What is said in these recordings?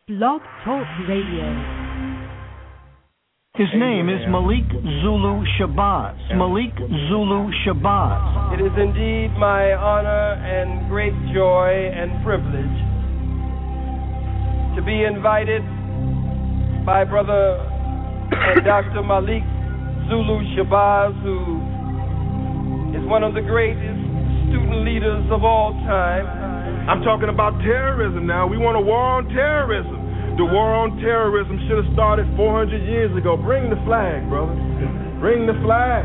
Blog Talk Radio. His name is Malik Zulu Shabazz. Malik Zulu Shabazz. It is indeed my honor and great joy and privilege to be invited by Brother Dr. Malik Zulu Shabazz, who is one of the greatest student leaders of all time. I'm talking about terrorism now. We want a war on terrorism. The war on terrorism should have started 400 years ago. Bring the flag, brother. Bring the flag.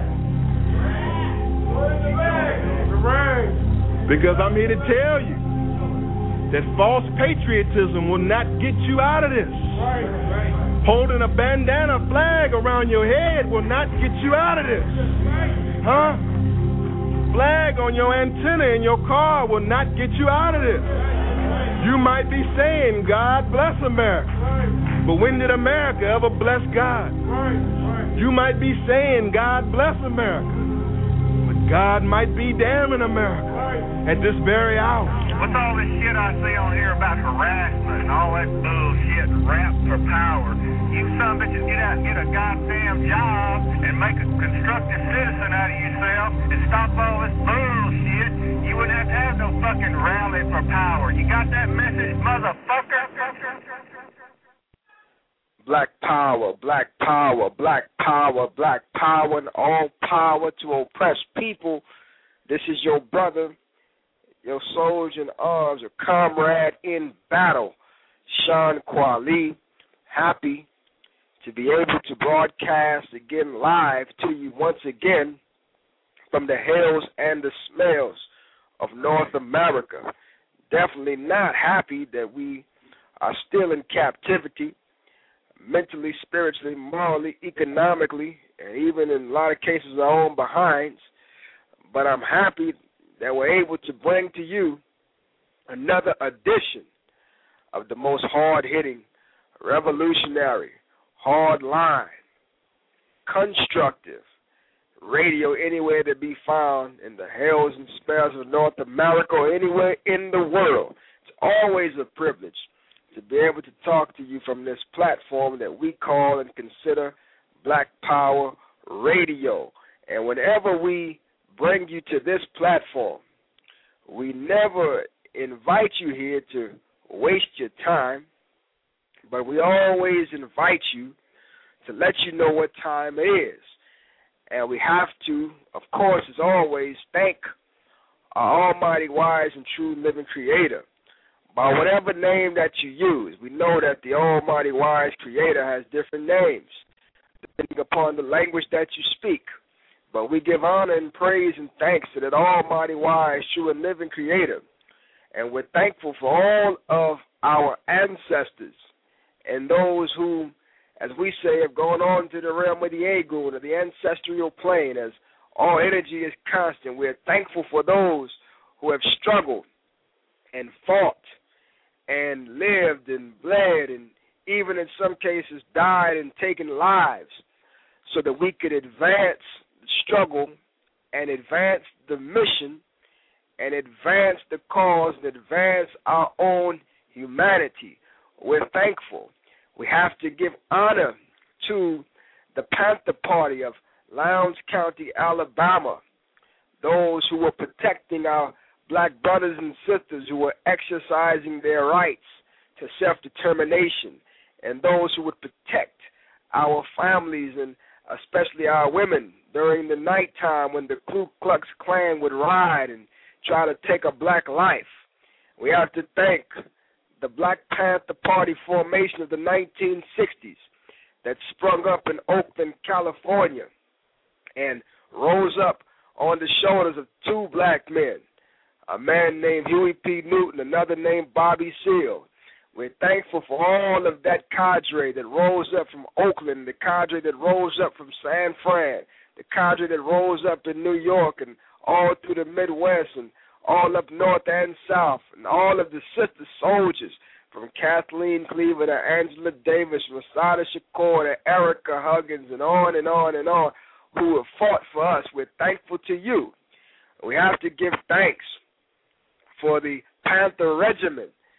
Because I'm here to tell you that false patriotism will not get you out of this. Holding a bandana flag around your head will not get you out of this. Huh? Flag on your antenna in your car will not get you out of this. You might be saying, God bless America. But when did America ever bless God? You might be saying, God bless America. But God might be damning America at this very hour. What's all this shit I see on here about harassment and all that bullshit, rap for power? You some bitches get out and get a goddamn job and make a constructive citizen out of yourself and stop all this bullshit. You wouldn't have to have no fucking rally for power. You got that message, motherfucker? Black power, black power, black power, black power, and all power to oppressed people. This is your brother, your soldier in arms, your comrade in battle, Sean Kweli, happy to be able to broadcast again live to you once again from the hills and the smells of North America. Definitely not happy that we are still in captivity, mentally, spiritually, morally, economically, and even in a lot of cases our own behinds. But I'm happy that we're able to bring to you another edition of the most hard-hitting, revolutionary, hard-line, constructive radio anywhere to be found in the hills and spells of North America or anywhere in the world. It's always a privilege to be able to talk to you from this platform that we call and consider Black Power Radio. And whenever we bring you to this platform, we never invite you here to waste your time, but we always invite you to let you know what time it is. And we have to, of course, as always, thank our almighty, wise, and true living creator. By whatever name that you use, we know that the almighty, wise creator has different names, depending upon the language that you speak. But we give honor and praise and thanks to that almighty, wise, true, and living creator. And we're thankful for all of our ancestors and those who, as we say, have gone on to the realm of the Agun, or the ancestral plane, as all energy is constant. We're thankful for those who have struggled and fought and lived and bled and even in some cases died and taken lives so that we could advance the struggle and advance the mission and advance the cause and advance our own humanity. We're thankful. We have to give honor to the Panther Party of Lowndes County, Alabama, those who were protecting our black brothers and sisters who were exercising their rights to self-determination, and those who would protect our families and especially our women during the nighttime when the Ku Klux Klan would ride and try to take a black life. We have to thank the Black Panther Party formation of the 1960s that sprung up in Oakland, California, and rose up on the shoulders of two black men, a man named Huey P. Newton, another named Bobby Seale. We're thankful for all of that cadre that rose up from Oakland, the cadre that rose up from San Fran, the cadre that rose up in New York and all through the Midwest and all up north and south, and all of the sister soldiers from Kathleen Cleaver to Angela Davis, Masada Shakur to Erica Huggins, and on and on and on, who have fought for us. We're thankful to you. We have to give thanks for the Panther Regiment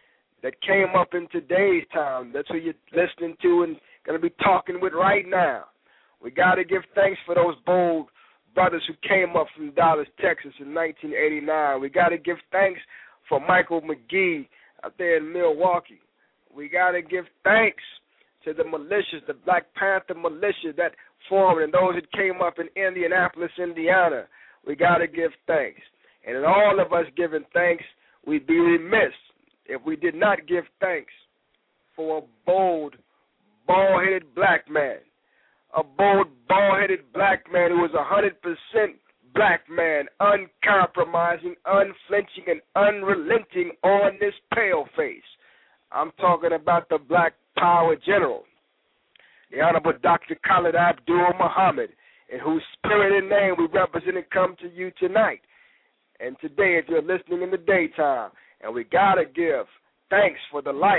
that came up in today's time. That's who you're listening to and going to be talking with right now. We got to give thanks for those bold brothers who came up from Dallas, Texas in 1989. We got to give thanks for Michael McGee out there in Milwaukee. We got to give thanks to the militias, the Black Panther militia that formed and those that came up in Indianapolis, Indiana. We got to give thanks. And in all of us giving thanks, we'd be remiss if we did not give thanks for a bold, bald-headed black man. A bold, bald-headed black man who was 100% black man, uncompromising, unflinching, and unrelenting on this pale face. I'm talking about the Black Power General, the Honorable Dr. Khalid Abdul Muhammad, in whose spirit and name we represent and come to you tonight. And today, if you're listening in the daytime, and we got to give thanks for the life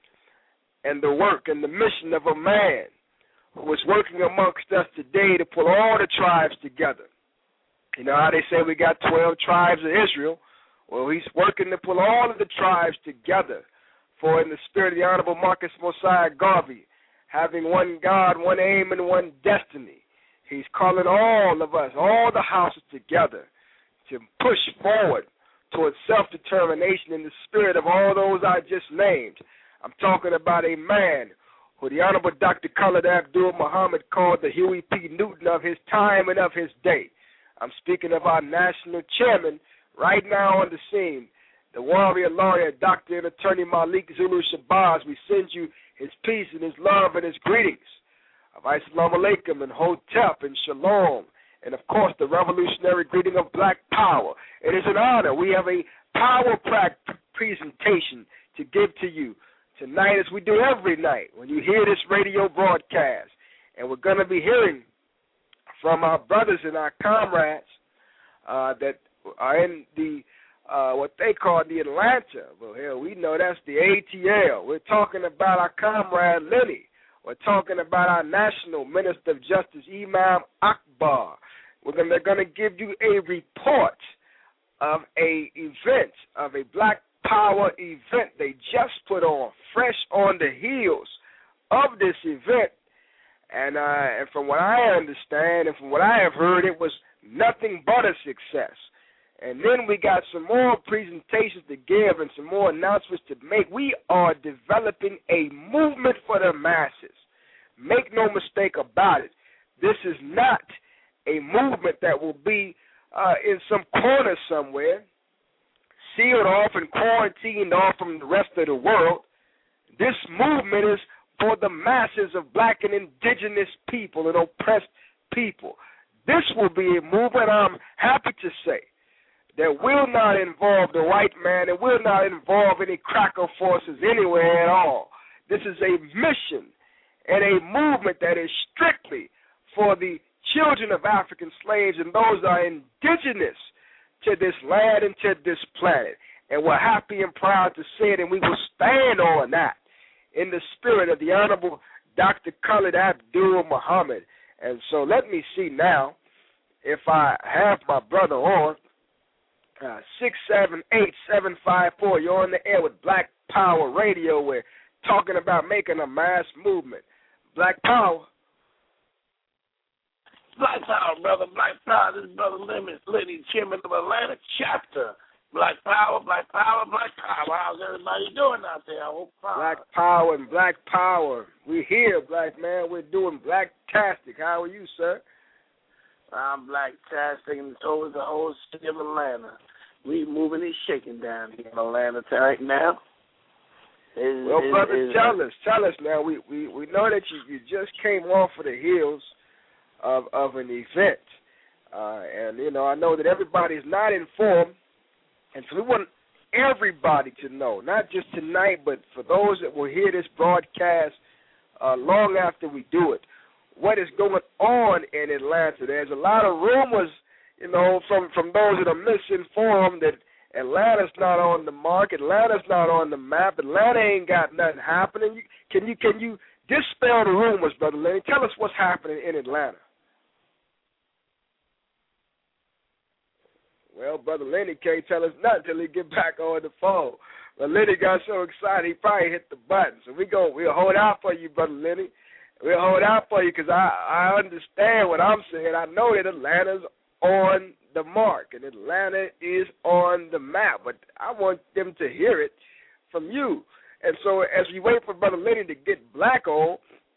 and the work and the mission of a man who is working amongst us today to pull all the tribes together. You know how they say we got 12 tribes of Israel? Well, he's working to pull all of the tribes together. For in the spirit of the Honorable Marcus Mosiah Garvey, having one God, one aim, and one destiny, he's calling all of us, all the houses together to push forward towards self-determination in the spirit of all those I just named. I'm talking about a man who the Honorable Dr. Khalid Abdul Muhammad called the Huey P. Newton of his time and of his day. I'm speaking of our national chairman right now on the scene, the warrior laureate, Dr. and Attorney Malik Zulu Shabazz. We send you his peace and his love and his greetings of Assalamu alaikum and Hotep and Shalom, and, of course, the revolutionary greeting of Black Power. It is an honor. We have a power presentation to give to you tonight, as we do every night when you hear this radio broadcast. And we're going to be hearing from our brothers and our comrades that are in the what they call the Atlanta. Well, hell, we know that's the ATL. We're talking about our comrade Lenny. We're talking about our National Minister of Justice, Imam Akbar. They're going to give you a report of a event, of a Black Power event they just put on, fresh on the heels of this event. And from what I understand and from what I have heard, it was nothing but a success. And then we got some more presentations to give and some more announcements to make. We are developing a movement for the masses. Make no mistake about it. This is not a movement that will be in some corner somewhere, sealed off and quarantined off from the rest of the world. This movement is for the masses of black and indigenous people and oppressed people. This will be a movement, I'm happy to say, that will not involve the white man. It will not involve any cracker forces anywhere at all. This is a mission and a movement that is strictly for the children of African slaves and those that are indigenous to this land and to this planet. And we're happy and proud to say it, and we will stand on that in the spirit of the Honorable Dr. Khalid Abdul Muhammad. And so let me see now if I have my brother on. 678-754. You're on the air with Black Power Radio. We're talking about making a mass movement. Black Power. Black Power, brother. Black Power. This is Brother Lenny, Chairman of Atlanta Chapter. Black Power, Black Power, Black Power. How's everybody doing out there? I hope fine. Black Power and Black Power. We're here, black man. We're doing black-tastic. How are you, sir? I'm black-tastic, and so is the whole city of Atlanta. We moving and shaking down here in Atlanta right now. Well, brother, tell us now. We know that you just came off of the heels of an event, and you know I know that everybody's not informed, and so we want everybody to know, not just tonight, but for those that will hear this broadcast long after we do it, what is going on in Atlanta. There's a lot of rumors, you know, from those that are misinformed that Atlanta's not on the mark, Atlanta's not on the map, Atlanta ain't got nothing happening. Can you dispel the rumors, Brother Lenny? Tell us what's happening in Atlanta. Well, Brother Lenny can't tell us nothing until he get back on the phone. But Lenny got so excited, he probably hit the button. So we'll hold out for you, Brother Lenny. We'll hold out for you because I understand what I'm saying. I know that Atlanta's on the mark and Atlanta is on the map, but I want them to hear it from you. And so as we wait for Brother Lenny to get black on,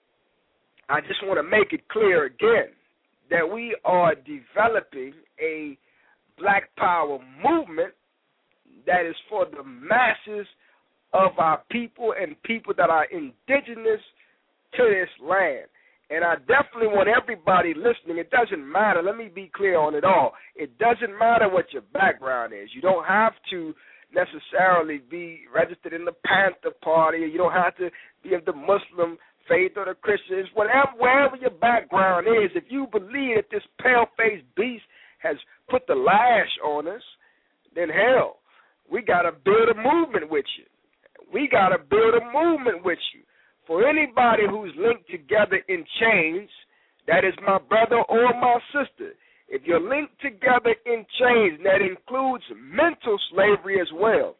I just want to make it clear again that we are developing a black power movement that is for the masses of our people and people that are indigenous to this land. And I definitely want everybody listening. It doesn't matter. Let me be clear on it all. It doesn't matter what your background is. You don't have to necessarily be registered in the Panther Party. You don't have to be of the Muslim faith or the Christians. Wherever your background is, if you believe that this pale-faced beast has put the lash on us, then hell, we got to build a movement with you. We got to build a movement with you. For anybody who's linked together in chains, that is my brother or my sister. If you're linked together in chains, that includes mental slavery as well.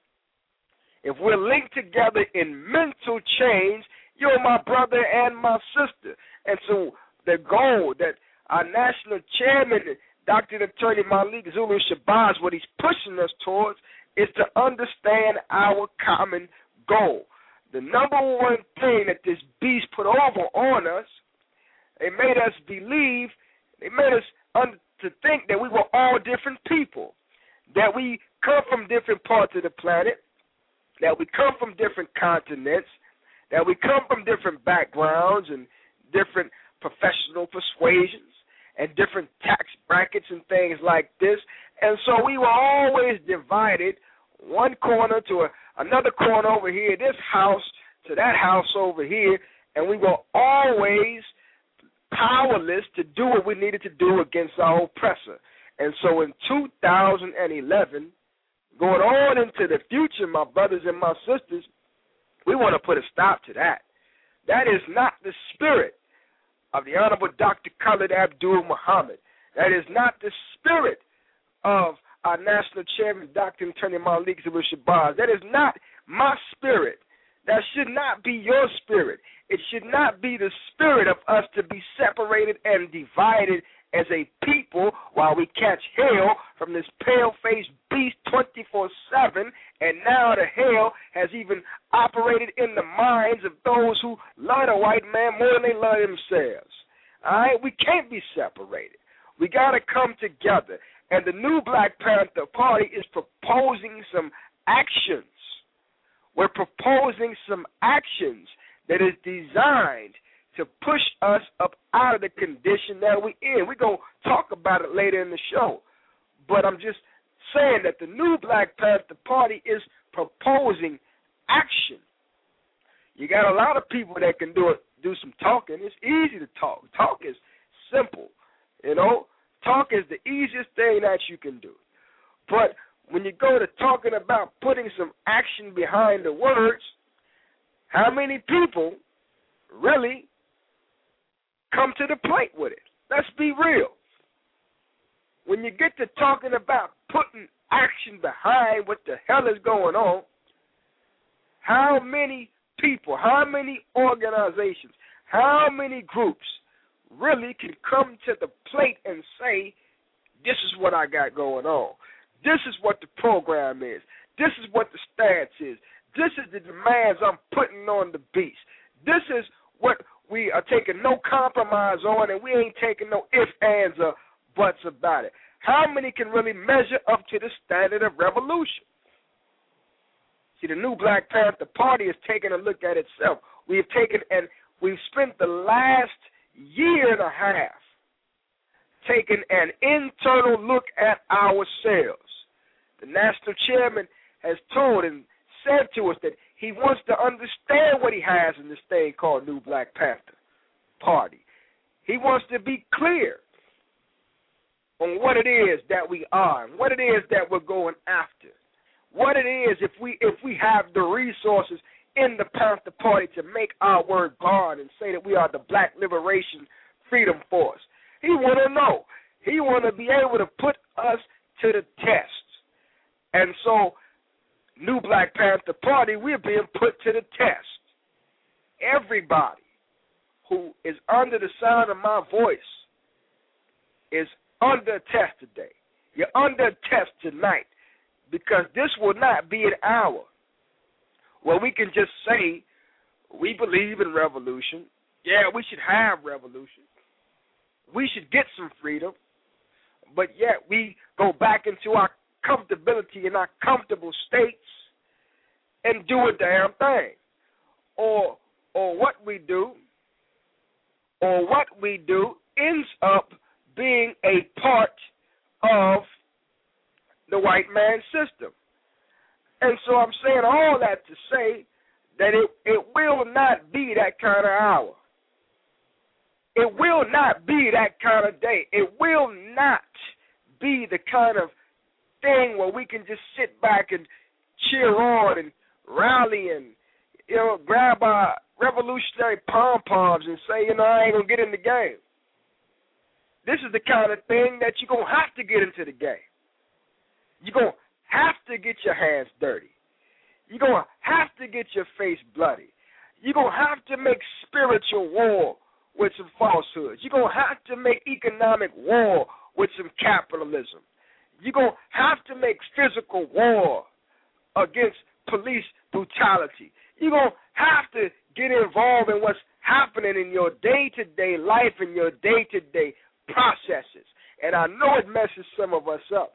If we're linked together in mental chains, you're my brother and my sister. And so the goal that our national chairman, Dr. Attorney Malik Zulu Shabazz, what he's pushing us towards is to understand our common goal. The number one thing that this beast put over on us, they made us believe, they made us to think that we were all different people, that we come from different parts of the planet, that we come from different continents, that we come from different backgrounds and different professional persuasions and different tax brackets and things like this. And so we were always divided, one corner to another corner over here, this house to that house over here, and we were always powerless to do what we needed to do against our oppressor. And so in 2011, going on into the future, my brothers and my sisters, we want to put a stop to that. That is not the spirit of the Honorable Dr. Khalid Abdul Muhammad. That is not the spirit of our national chairman, Dr. Attorney Malik Zulu Shabazz. That is not my spirit. That should not be your spirit. It should not be the spirit of us to be separated and divided as a people while we catch hell from this pale-faced beast 24/7, and now the hell has even operated in the minds of those who love the white man more than they love themselves. All right? We can't be separated. We got to come together. And the new Black Panther Party is proposing some actions. We're proposing some actions that is designed to push us up out of the condition that we're in. We're going to talk about it later in the show. But I'm just saying that the new Black Panther Party is proposing action. You got a lot of people that can do some talking. It's easy to talk. Talk is simple. You know, talk is the easiest thing that you can do. But when you go to talking about putting some action behind the words, how many people really come to the plate with it? Let's be real. When you get to talking about putting action behind what the hell is going on, how many people, how many organizations, how many groups really can come to the plate and say, this is what I got going on. This is what the program is. This is what the stance is. This is the demands I'm putting on the beast. This is what we are taking no compromise on, and we ain't taking no ifs, ands, or buts about it. How many can really measure up to the standard of revolution? See, the new Black Panther Party is taking a look at itself. We've spent the last year and a half taking an internal look at ourselves. The national chairman has told and said to us that he wants to understand what he has in this thing called New Black Panther Party. He wants to be clear on what it is that we are and what it is that we're going after. What it is if we have the resources in the Panther Party to make our word bond and say that we are the Black Liberation Freedom Force. He want to know. He want to be able to put us to the test. And so New Black Panther Party, we're being put to the test. Everybody who is under the sound of my voice is under test today. You're under test tonight, because this will not be an hour where we can just say we believe in revolution. Yeah, we should have revolution. We should get some freedom, but yet we go back into our comfortability in our comfortable states and do a damn thing. Or what we do ends up being a part of the white man's system. And so I'm saying all that to say that it will not be that kind of hour. It will not be that kind of day. It will not be the kind of thing where we can just sit back and cheer on and rally and, grab our revolutionary pom-poms and say, I ain't going to get in the game. This is the kind of thing that you're going to have to get into the game. You're going to have to get your hands dirty. You're going to have to get your face bloody. You're going to have to make spiritual war with some falsehoods. You're going to have to make economic war with some capitalism. You're going to have to make physical war against police brutality. You're going to have to get involved in what's happening in your day-to-day life and your day-to-day processes. And I know it messes some of us up.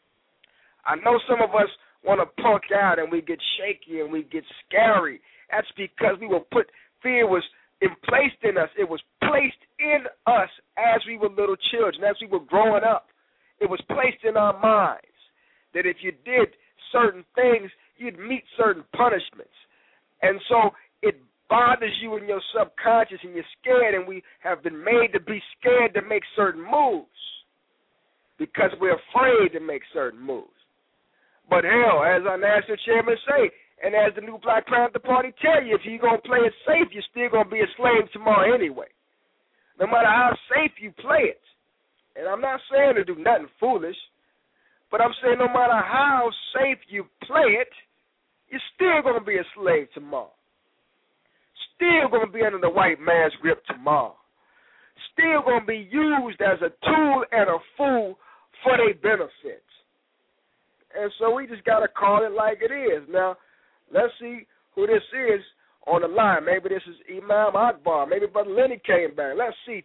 I know some of us want to punk out and we get shaky and we get scary. That's because fear was placed in us. It was placed in us as we were little children, as we were growing up. It was placed in our minds that if you did certain things, you'd meet certain punishments. And so it bothers you in your subconscious and you're scared, and we have been made to be scared to make certain moves because we're afraid to make certain moves. But hell, as our national chairman say, and as the new Black Panther Party tell you, if you're going to play it safe, you're still going to be a slave tomorrow anyway. No matter how safe you play it. And I'm not saying to do nothing foolish, but I'm saying no matter how safe you play it, you're still going to be a slave tomorrow. Still going to be under the white man's grip tomorrow. Still going to be used as a tool and a fool for their benefits. And so we just got to call it like it is. Now, let's see who this is on the line. Maybe this is Imam Akbar. Maybe Brother Lenny came back. Let's see,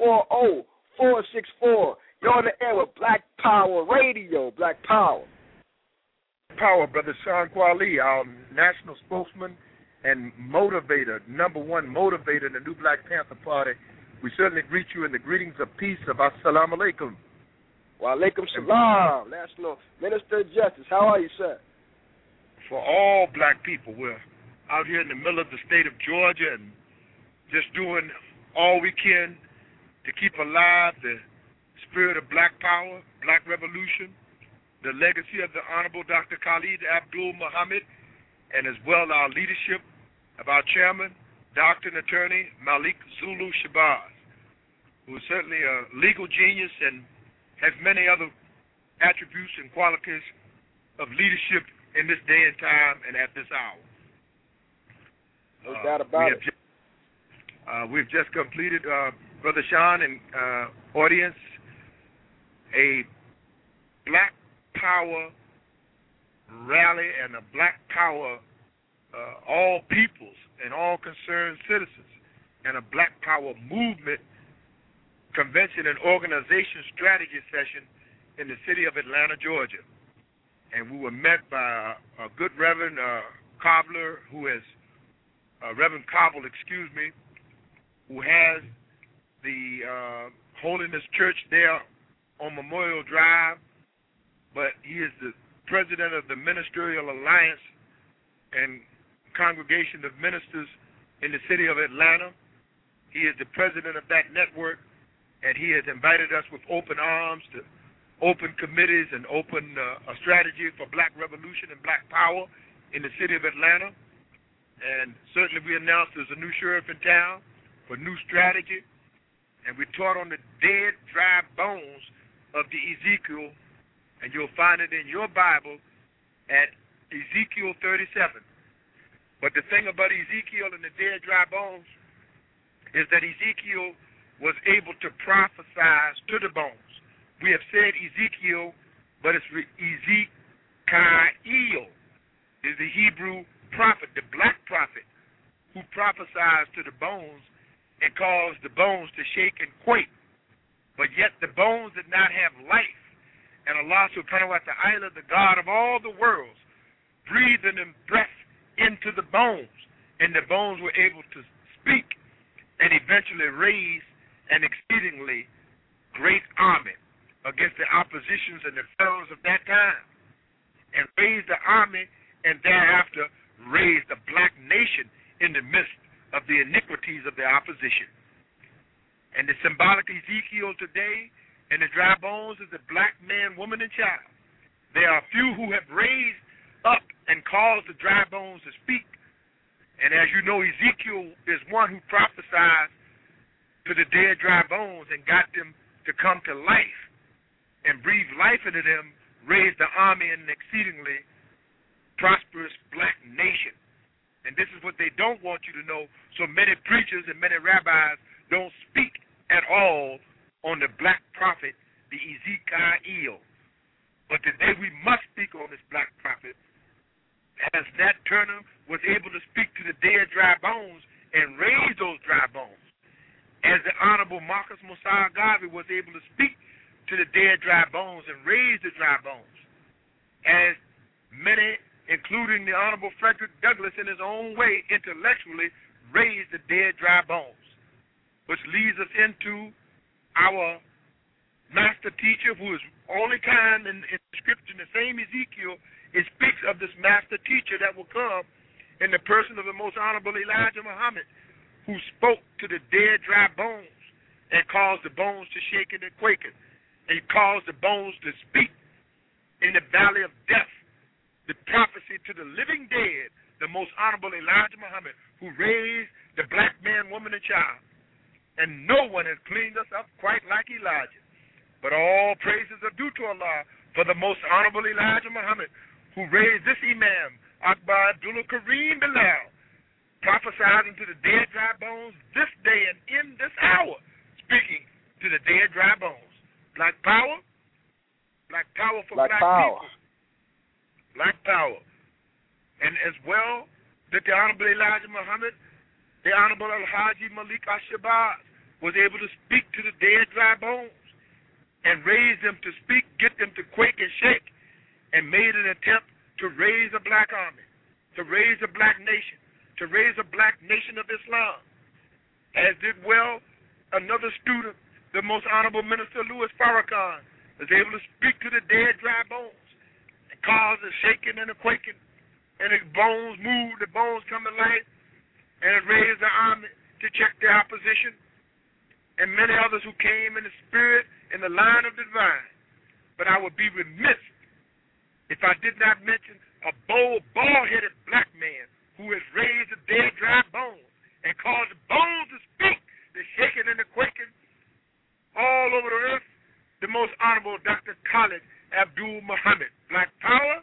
240-464. You're on the air with Black Power Radio. Black Power. Power, Brother Sean Kwali, our national spokesman and motivator, number one motivator in the new Black Panther Party. We certainly greet you in the greetings of peace of Assalamu Alaikum. Wa alaikum salam, National Minister of Justice. How are you, sir? For all black people, we're out here in the middle of the state of Georgia and just doing all we can to keep alive the spirit of black power, black revolution, the legacy of the Honorable Dr. Khalid Abdul Muhammad, and as well our leadership of our chairman, Dr. and Attorney Malik Zulu Shabazz, who is certainly a legal genius and has many other attributes and qualities of leadership in this day and time and at this hour. No doubt about it. We've just completed, Brother Sean and audience, a Black Power rally and a Black Power all peoples and all concerned citizens and a Black Power movement convention and organization strategy session in the city of Atlanta, Georgia. And we were met by a good Reverend Cobbler, who has, Reverend Cobble, who has the Holiness Church there on Memorial Drive, but he is the president of the Ministerial Alliance and Congregation of Ministers in the city of Atlanta. He is the president of that network, and he has invited us with open arms to open committees and open a strategy for black revolution and black power in the city of Atlanta. And certainly we announced there's a new sheriff in town for new strategy, and we taught on the dead, dry bones of the Ezekiel, and you'll find it in your Bible at Ezekiel 37. But the thing about Ezekiel and the dead, dry bones is that Ezekiel was able to prophesy to the bones. We have said Ezekiel, but it's Ezekiel is the Hebrew prophet, the black prophet, who prophesies to the bones and caused the bones to shake and quake. But yet the bones did not have life. And Allah subhanahu wa ta'ala, the God of all the worlds, breathed in breath into the bones, and the bones were able to speak and eventually raise an exceedingly great army against the oppositions and the pharaohs of that time, and raised the army, and thereafter raised a black nation in the midst of the iniquities of the opposition. And the symbolic Ezekiel today and the dry bones is the black man, woman, and child. There are few who have raised up and caused the dry bones to speak. And as you know, Ezekiel is one who prophesied to the dead, dry bones and got them to come to life and breathe life into them, raised the army in an exceedingly prosperous black nation. And this is what they don't want you to know. So many preachers and many rabbis don't speak at all on the black prophet, the Ezekiel. But today we must speak on this black prophet, as Nat Turner was able to speak to the dead, dry bones and raise those dry bones, as the Honorable Marcus Mosiah Garvey was able to speak to the dead, dry bones and raise the dry bones, as many, including the Honorable Frederick Douglass in his own way, intellectually raised the dead, dry bones, which leads us into our master teacher, who is only time in the scripture, in the same Ezekiel, it speaks of this master teacher that will come in the person of the most honorable Elijah Muhammad, who spoke to the dead, dry bones and caused the bones to shake and quake, and caused the bones to speak in the valley of death. The prophecy to the living dead, the most honorable Elijah Muhammad, who raised the black man, woman, and child. And no one has cleaned us up quite like Elijah. But all praises are due to Allah for the most honorable Elijah Muhammad, who raised this Imam, Akbar Abdullah Kareem Bilal, prophesizing to the dead, dry bones this day and in this hour, speaking to the dead, dry bones. Black power for black people. Black power. And as well, that the Honorable Elijah Muhammad, the Honorable Al-Haji Malik Al-Shabazz, was able to speak to the dead, dry bones and raise them to speak, get them to quake and shake, and made an attempt to raise a black army, to raise a black nation, to raise a black nation of Islam. As did well another student, the most honorable Minister Louis Farrakhan, was able to speak to the dead, dry bones and cause a shaking and a quaking, and the bones moved, the bones come to life, and it raised the army to check the opposition, and many others who came in the spirit in the line of the divine. But I would be remiss if I did not mention a bold, bald-headed black man who has raised the dead, dry bones and caused the bones to speak, the shaking and the quaking all over the earth, the most honorable Dr. Khalid Abdul Muhammad. Black power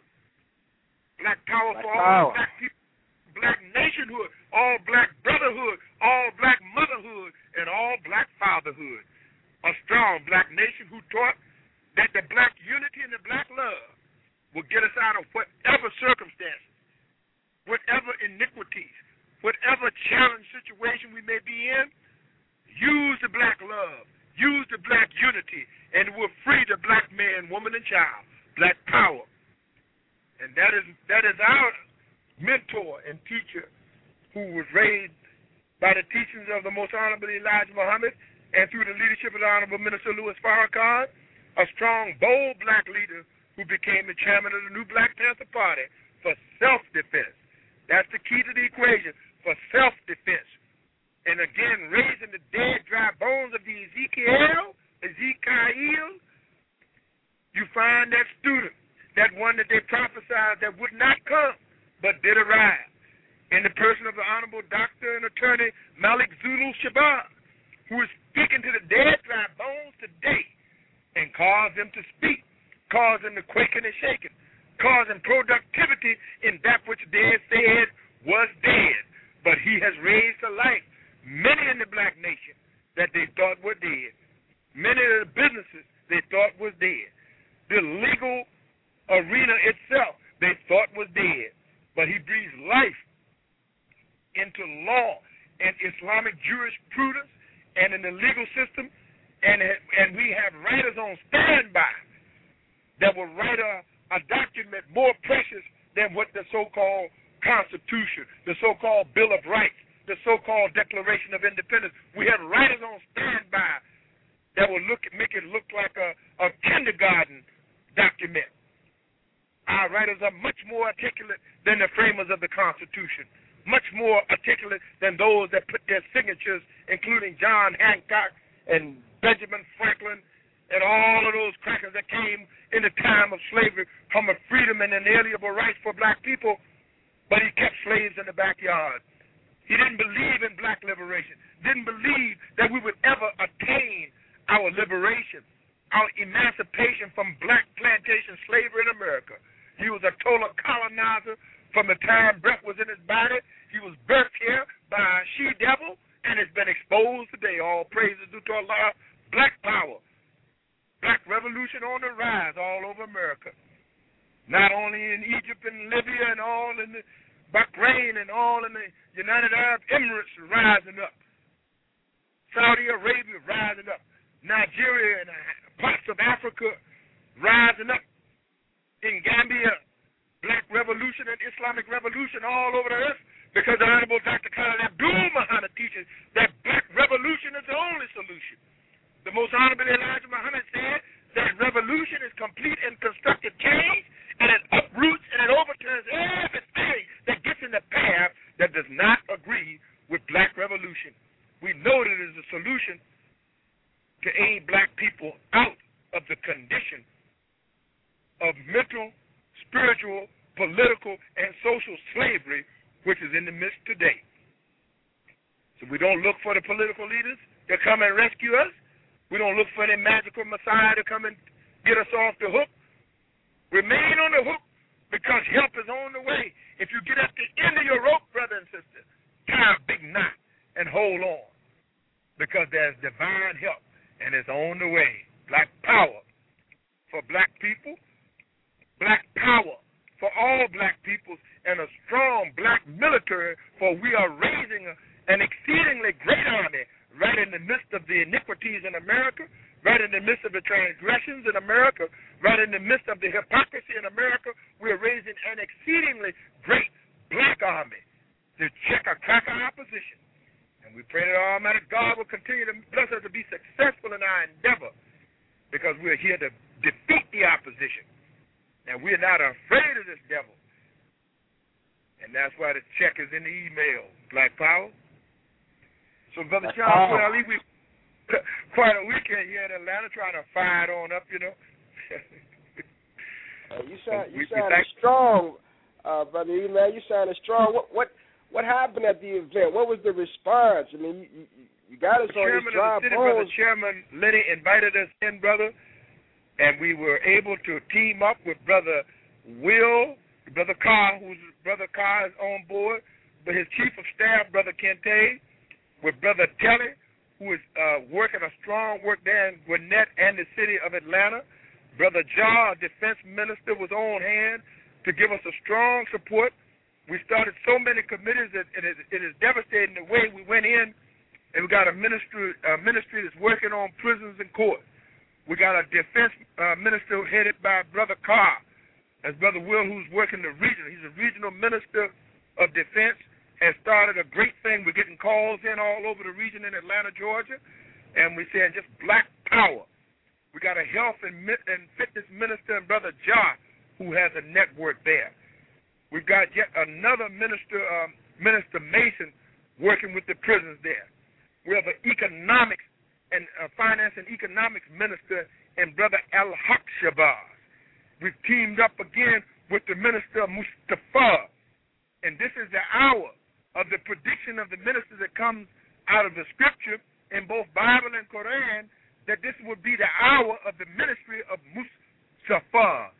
for all black people, black nationhood, all black brotherhood, all black motherhood, and all black fatherhood. A strong black nation who taught that the black unity and the black love will get us out of whatever circumstances, whatever iniquities, whatever challenge situation we may be in. Use the black love, use the black unity, and it will free the black man, woman, and child. Black power. And that is our mentor and teacher, who was raised by the teachings of the most honorable Elijah Muhammad and through the leadership of the Honorable Minister Louis Farrakhan, a strong, bold black leader who became the chairman of the new Black Panther Party for self-defense. That's the key to the equation, for self-defense. And again, raising the dead, dry bones of the Ezekiel, you find that student, that one that they prophesied that would not come, but did arrive, in the person of the Honorable Dr. and Attorney Malik Zulu Shabazz, who is speaking to the dead, dry bones today and cause them to speak, cause them to quaking and shaking, causing productivity in that which they said was dead. But he has raised to life many in the black nation that they thought were dead. Many of the businesses they thought was dead. The legal arena itself they thought was dead. But he breathed life into law and Islamic jurisprudence and in the legal system, and we have writers on standby that will write a document more precious than what the so-called Constitution, the so-called Bill of Rights, the so-called Declaration of Independence. We have writers on standby that will make it look like a kindergarten document. Our writers are much more articulate than the framers of the Constitution, much more articulate than those that put their signatures, including John Hancock and Benjamin Franklin and all of those crackers that came in the time of slavery from a freedom and inalienable rights for black people, but he kept slaves in the backyard. He didn't believe in black liberation, didn't believe that we would ever attain our liberation, our emancipation from black plantation slavery in America. He was a total colonizer from the time breath was in his body. He was birthed here by a she-devil, and it's been exposed today. All praises due to Allah. Black power, black revolution on the rise all over America. Not only in Egypt and Libya and all in the Bahrain and all in the United Arab Emirates rising up. Saudi Arabia rising up. Nigeria and parts of Africa rising up. In Gambia, black revolution and Islamic revolution all over the earth, because the Honorable Dr. Khalid Abdul Muhammad teaches that black revolution is the only solution. The Most Honorable Elijah Muhammad said that revolution is complete and constructive change, and it uproots and it overturns everything that gets in the path that does not agree with black revolution. We know that it is a solution to aid black people out of the condition of mental, spiritual, political, and social slavery which is in the midst today. So we don't look for the political leaders to come and rescue us. We don't look for any magical Messiah to come and get us off the hook. Remain on the hook because help is on the way. If you get at the end of your rope, brother and sister, tie a big knot and hold on because there's divine help and it's on the way. Black power for black people, black power for all black peoples, and a strong black military, for we are raising an exceedingly great army right in the midst of the iniquities in America, right in the midst of the transgressions in America, right in the midst of the hypocrisy in America. We are raising an exceedingly great black army to check a crack our opposition. And we pray that Almighty God will continue to bless us to be successful in our endeavor, because we're here to defeat the opposition. And we're not afraid of this devil. And that's why the check is in the email, Black Power. So, Brother Sean, we quite a weekend here in Atlanta trying to fire it on up, you know. You sounded strong, Brother Email. You sounded strong. What happened at the event? What was the response? I mean, you got us on this dry bones. Brother Chairman Lenny invited us in, brother. And we were able to team up with Brother Will, Brother Carr, Brother Carr is on board, but his Chief of Staff, Brother Kente, with Brother Telly, who is working a strong work there in Gwinnett and the city of Atlanta. Brother Jar, Defense Minister, was on hand to give us a strong support. We started so many committees that it is devastating the way we went in, and we got a ministry that's working on prisons and courts. We got a defense minister headed by Brother Carr, as Brother Will, who's working the region. He's a regional minister of defense, has started a great thing. We're getting calls in all over the region in Atlanta, Georgia, and we're saying just black power. We got a health and fitness minister and Brother Jar, who has a network there. We've got yet another minister, Minister Mason, working with the prisons there. We have an economics and finance and economics minister and Brother Al-Haq Shabazz. We've teamed up again with the minister Mustafa, and this is the hour of the prediction of the ministers that comes out of the scripture in both Bible and Quran, that this would be the hour of the ministry of Mustafa.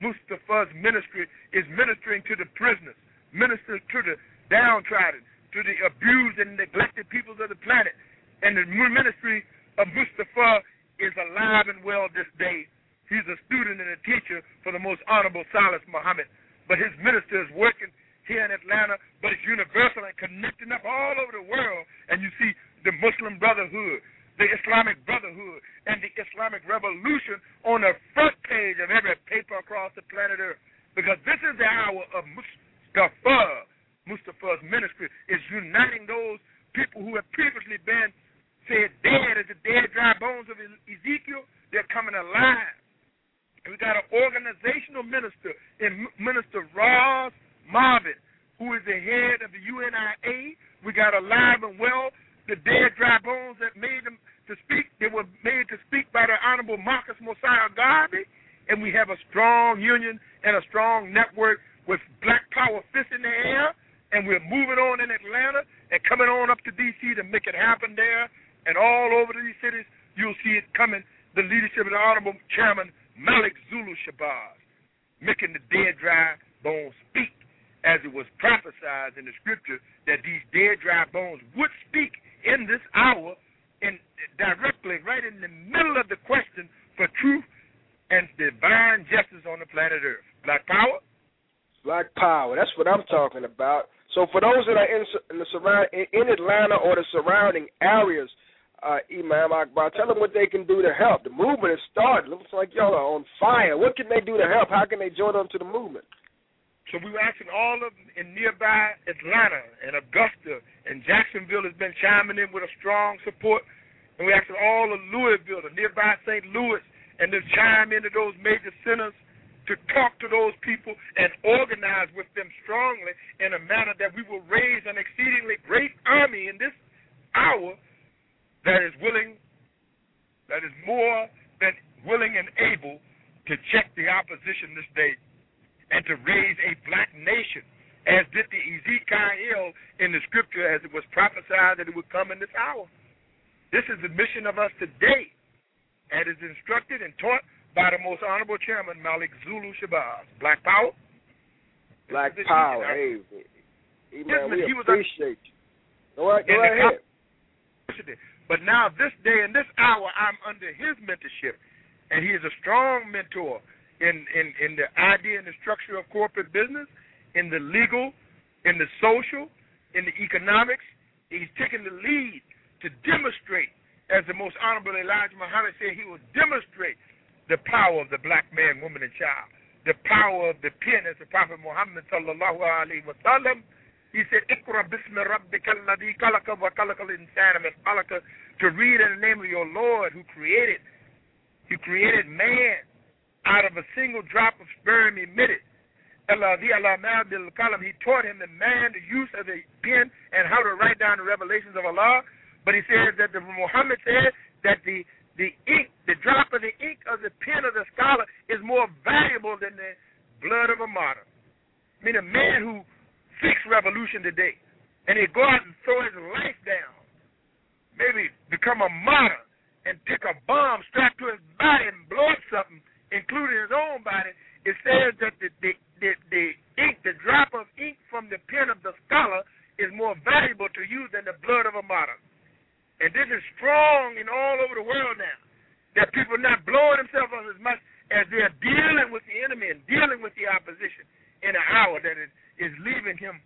Mustafa's ministry is ministering to the prisoners, ministering to the downtrodden, to the abused and neglected peoples of the planet. And the ministry of Mustafa is alive and well this day. He's a student and a teacher for the most honorable Salis Muhammad. But his minister is working here in Atlanta, but it's universal and connecting up all over the world. And you see the Muslim Brotherhood, the Islamic Brotherhood, and the Islamic Revolution on the front page of every paper across the planet Earth. Because this is the hour of Mustafa. Mustafa's ministry is uniting those people who have previously been said dead as the dead, dry bones of Ezekiel. They're coming alive. And we got an organizational minister in Minister Ross Marvin, who is the head of the UNIA. We got alive and well the dead, dry bones that made them to speak. They were made to speak by the Honorable Marcus Mosiah Garvey. And we have a strong union and a strong network with Black Power fists in the air. And we're moving on in Atlanta and coming on up to D.C. to make it happen there. And all over these cities, you'll see it coming. The leadership of the Honorable Chairman Malik Zulu Shabazz, making the dead, dry bones speak, as it was prophesied in the scripture that these dead, dry bones would speak in this hour, and directly right in the middle of the question for truth and divine justice on the planet Earth. Black Power? Black Power. That's what I'm talking about. So for those that are in Atlanta or the surrounding areas, Imam Akbar, tell them what they can do to help. The movement is started. Looks like y'all are on fire. What can they do to help? How can they join on to the movement? So we were asking all of them in nearby Atlanta and Augusta and Jacksonville has been chiming in with a strong support. And we're asking all of Louisville and nearby St. Louis and to chime into those major centers to talk to those people and organize with them strongly in a manner that we will raise an exceedingly great army in this hour that is willing, that is more than willing and able to check the opposition this day and to raise a black nation, as did the Ezekiel in the scripture as it was prophesied that it would come in this hour. This is the mission of us today, and is instructed and taught by the most honorable chairman, Malik Zulu Shabazz. Black Power? Black Power. Hey, man, we appreciate you. Go right ahead. But now this day and this hour, I'm under his mentorship, and he is a strong mentor in the idea and the structure of corporate business, in the legal, in the social, in the economics. He's taking the lead to demonstrate, as the most honorable Elijah Muhammad said, he will demonstrate the power of the black man, woman, and child, the power of the pen, as the Prophet Muhammad sallallahu alaihi wasallam. He said, "Iqra bismi rabbika alladhi khalaqa wa khalaqa al-insana min alaq," to read in the name of your Lord who created. He created man out of a single drop of sperm emitted. He taught him the man the use of the pen and how to write down the revelations of Allah. But he says that Muhammad said that the ink, the drop of the ink of the pen of the scholar is more valuable than the blood of a martyr. I mean, a man who seeks revolution today, and he go out and throw his life down, maybe become a martyr and take a bomb strapped to his body and blow up something, including his own body. It says that the ink, the drop of ink from the pen of the scholar is more valuable to you than the blood of a martyr. And this is strong in all over the world now, that people are not blowing themselves up as much as they're dealing with the enemy and dealing with the opposition in an hour that is leaving him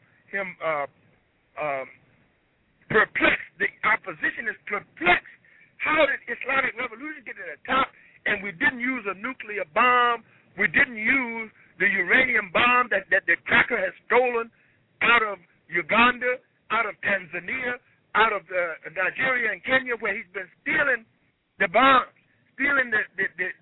perplexed. The opposition is perplexed. How did Islamic revolution get to the top? And we didn't use a nuclear bomb. We didn't use the uranium bomb that the cracker has stolen out of Uganda, out of Tanzania, out of Nigeria and Kenya, where he's been stealing the bombs, stealing the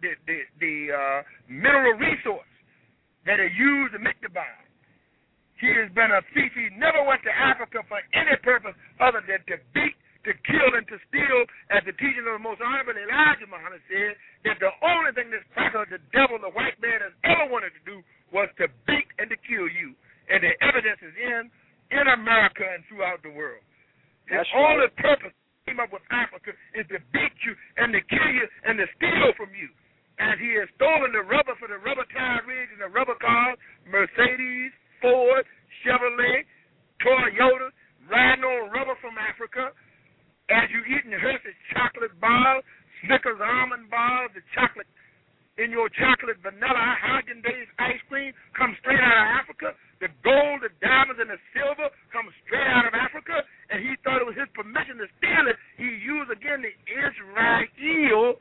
mineral resource that are used to make the bomb. He has been a thief. He never went to Africa for any purpose other than to beat, to kill, and to steal, as the teaching of the most honorable Elijah Muhammad said, that the only thing this cracker, the devil, the white man has ever wanted to do was to beat and to kill you. And the evidence is in America and throughout the world. His only purpose came up with Africa is to beat you and to kill you and to steal from you. And he has stolen the rubber for the rubber tire rigs and the in your chocolate, vanilla, Haagen-Dazs ice cream comes straight out of Africa. The gold, the diamonds, and the silver comes straight out of Africa. And he thought it was his permission to steal it. He used, again, the Israel.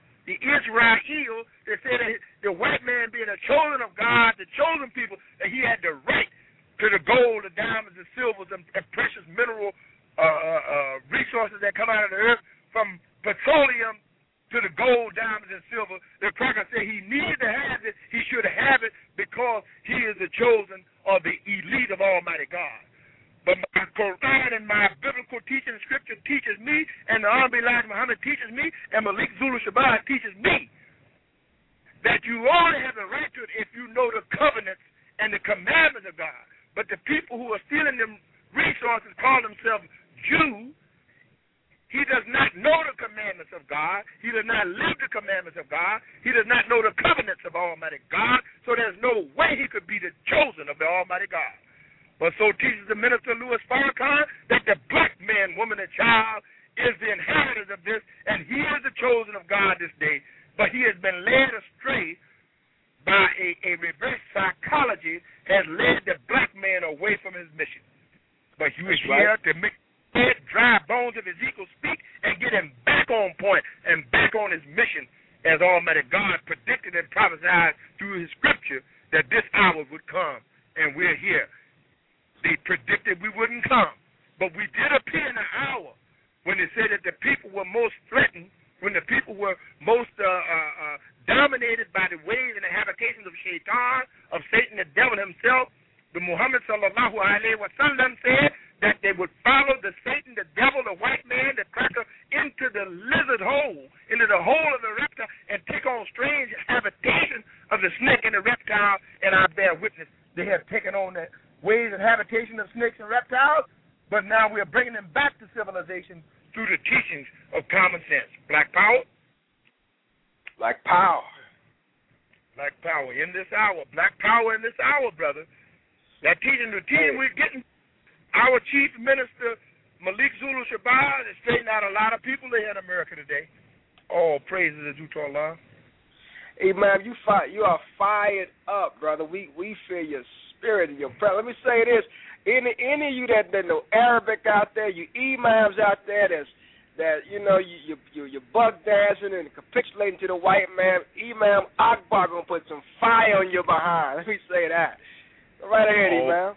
They said that the white man being a chosen of God, the chosen people, that he had the right to the gold, the diamonds, the silvers, and precious mineral resources that come out of the earth, from petroleum to the gold, diamonds, and silver. The prophet said he needed to have it. He should have it because he is the chosen or the elite of Almighty God. But my Quran and my biblical teaching and scripture teaches me, and the Honorable Elijah Muhammad teaches me, and Malik Zulu Shabazz teaches me, that you only have the right to it if you know the covenants and the commandments of God. But the people who are stealing them resources call themselves Jews. He does not know the commandments of God. He does not live the commandments of God. He does not know the covenants of Almighty God. So there's no way he could be the chosen of the Almighty God. But so teaches the minister Louis Farrakhan that the black man, woman, and child is the inheritor of this, and he is the chosen of God this day. But he has been led astray by a reverse psychology, has led the black man away from his mission. But you is here to make dead, dry bones of Ezekiel speak and get him back on point and back on his mission, as Almighty God predicted and prophesied through his scripture that this hour would come, and we're here. They predicted we wouldn't come, but we did appear in an hour when they said that the people were most threatened, when the people were most dominated by the ways and the habitations of Shaitan, of Satan, the devil himself. The Muhammad sallallahu alaihi wasallam said that they would follow the Satan, the devil, the white man, the cracker, into the lizard hole, into the hole of the reptile, and take on strange habitation of the snake and the reptile, and I bear witness they have taken on the ways and habitation of snakes and reptiles, but now we are bringing them back to civilization through the teachings of common sense. Black power? Black power. Black power in this hour. Black power in this hour, brother. That teaching, the teaching we're getting, our chief minister, Malik Zulu Shabazz, is straightening out a lot of people here in America today. All praises are due to Allah. Hey, man, you are fired up, brother. We feel your spirit and your prayer. Let me say this. Any of you that know Arabic out there, you imams out there that you know you buck dancing and capitulating to the white man, Imam Akbar gonna put some fire on your behind. Let me say that. Go right ahead, Imam.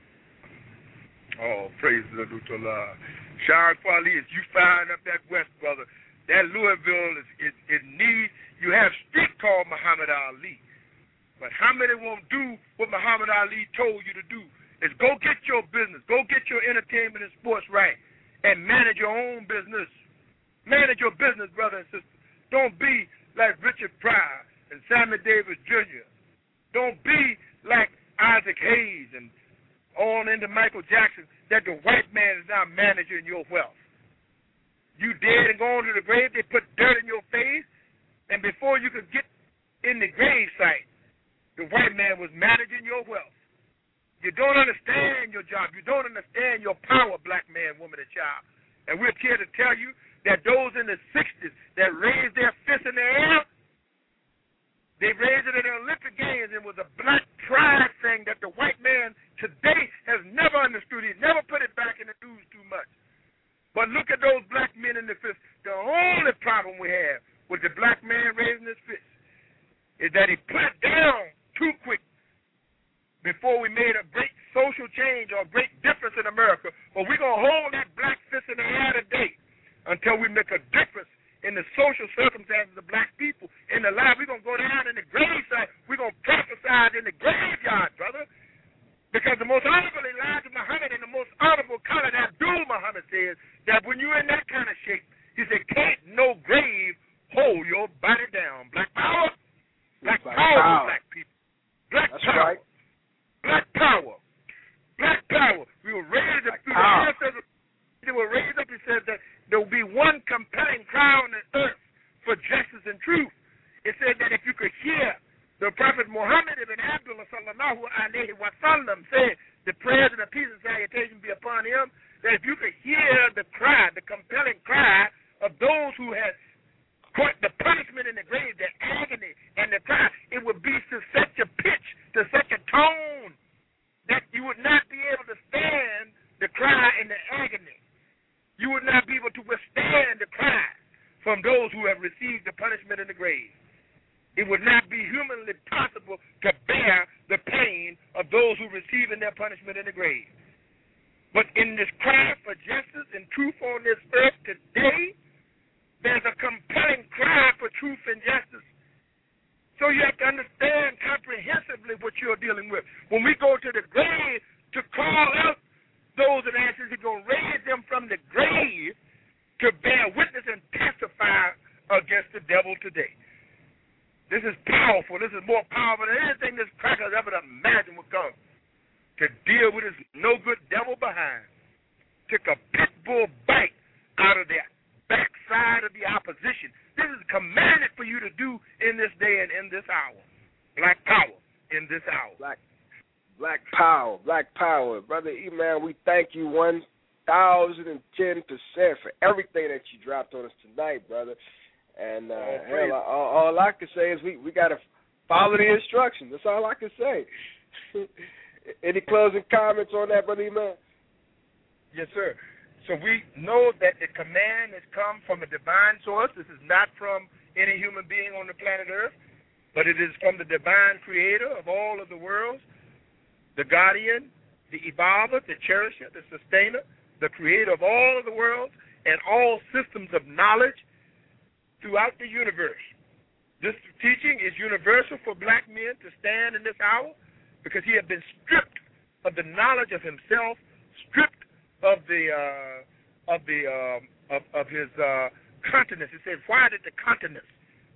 Oh, praise the Lord to Allah. Shah Kwali, as you firing up that West, brother, that Louisville it needs. You have street called Muhammad Ali, but how many won't do what Muhammad Ali told you to do? Is go get your business, go get your entertainment and sports right, and manage your own business. Manage your business, brother and sister. Don't be like Richard Pryor and Sammy Davis Jr. Don't be like Isaac Hayes and on into Michael Jackson, that the white man is now managing your wealth. You dead and going to the grave, they put dirt in your face, and before you could get in the grave site, the white man was managing your wealth. You don't understand your job. You don't understand your power, black man, woman, and child. And we're here to tell you that those in the 60s that raised their fists in the air, they raised it at the Olympic Games, and it was a black pride thing that the white man today has never understood. He's never put it back in the news too much. But look at those black men in the fist. The only problem we have with the black man raising his fist is that he put it down too quick before we made a great social change or a great difference in America. But we're going to hold that black fist in the air today until we make a difference in the social circumstances of black people. In the life, we're going to go down in the graveside. We're going to prophesy in the graveyard, brother. Because the most honorable Elijah Muhammad and the most honorable Khalid Abdul Muhammad says that when you're in that kind of shape, he said, can't no grave hold your body down. Black power. Black power, black people. Black That's power. Right. Black power. Black power. We will raise up through the ancestors. They will raise up, he says, that there will be one compelling cry on the earth for justice and truth. It said that if you could hear the Prophet Muhammad ibn Abdullah sallallahu alayhi wa sallam say, the prayers and the peace and salutation be upon him, that if you could hear the cry, the compelling cry of those who had caught the punishment in the grave, the agony and the cry, would be to such a pitch, to such a tone, that you would not be able to stand the cry and the agony. You would not be able to withstand the cry from those who have received the punishment in the grave. It would not be humanly possible to bear the pain of those who receive their punishment in the grave. But in this cry for justice and truth on this earth today, there's a compelling cry for truth and justice. So you have to understand comprehensively what you're dealing with. When we go to the grave to call out those in ashes, he's going to raise them from the grave to bear witness and testify against the devil today. This is powerful. This is more powerful than anything this cracker has ever imagined would come. To deal with his no-good devil behind. Took a pit bull bite out of the backside of the opposition. This is commanded for you to do in this day and in this hour. Black power in this hour. Black power. Brother E-Man, we thank you 1,010% for everything that you dropped on us tonight, brother. And all I can say is we got to follow the instructions. That's all I can say. Any closing comments on that, Brother E-Man? Yes, sir. So we know that the command has come from a divine source. This is not from any human being on the planet Earth, but it is from the divine creator of all of the worlds, the guardian, the evolver, the cherisher, the sustainer, the creator of all of the worlds and all systems of knowledge throughout the universe. This teaching is universal for black men to stand in this hour because he has been stripped of the knowledge of himself, stripped of his continence. He said, why did the continence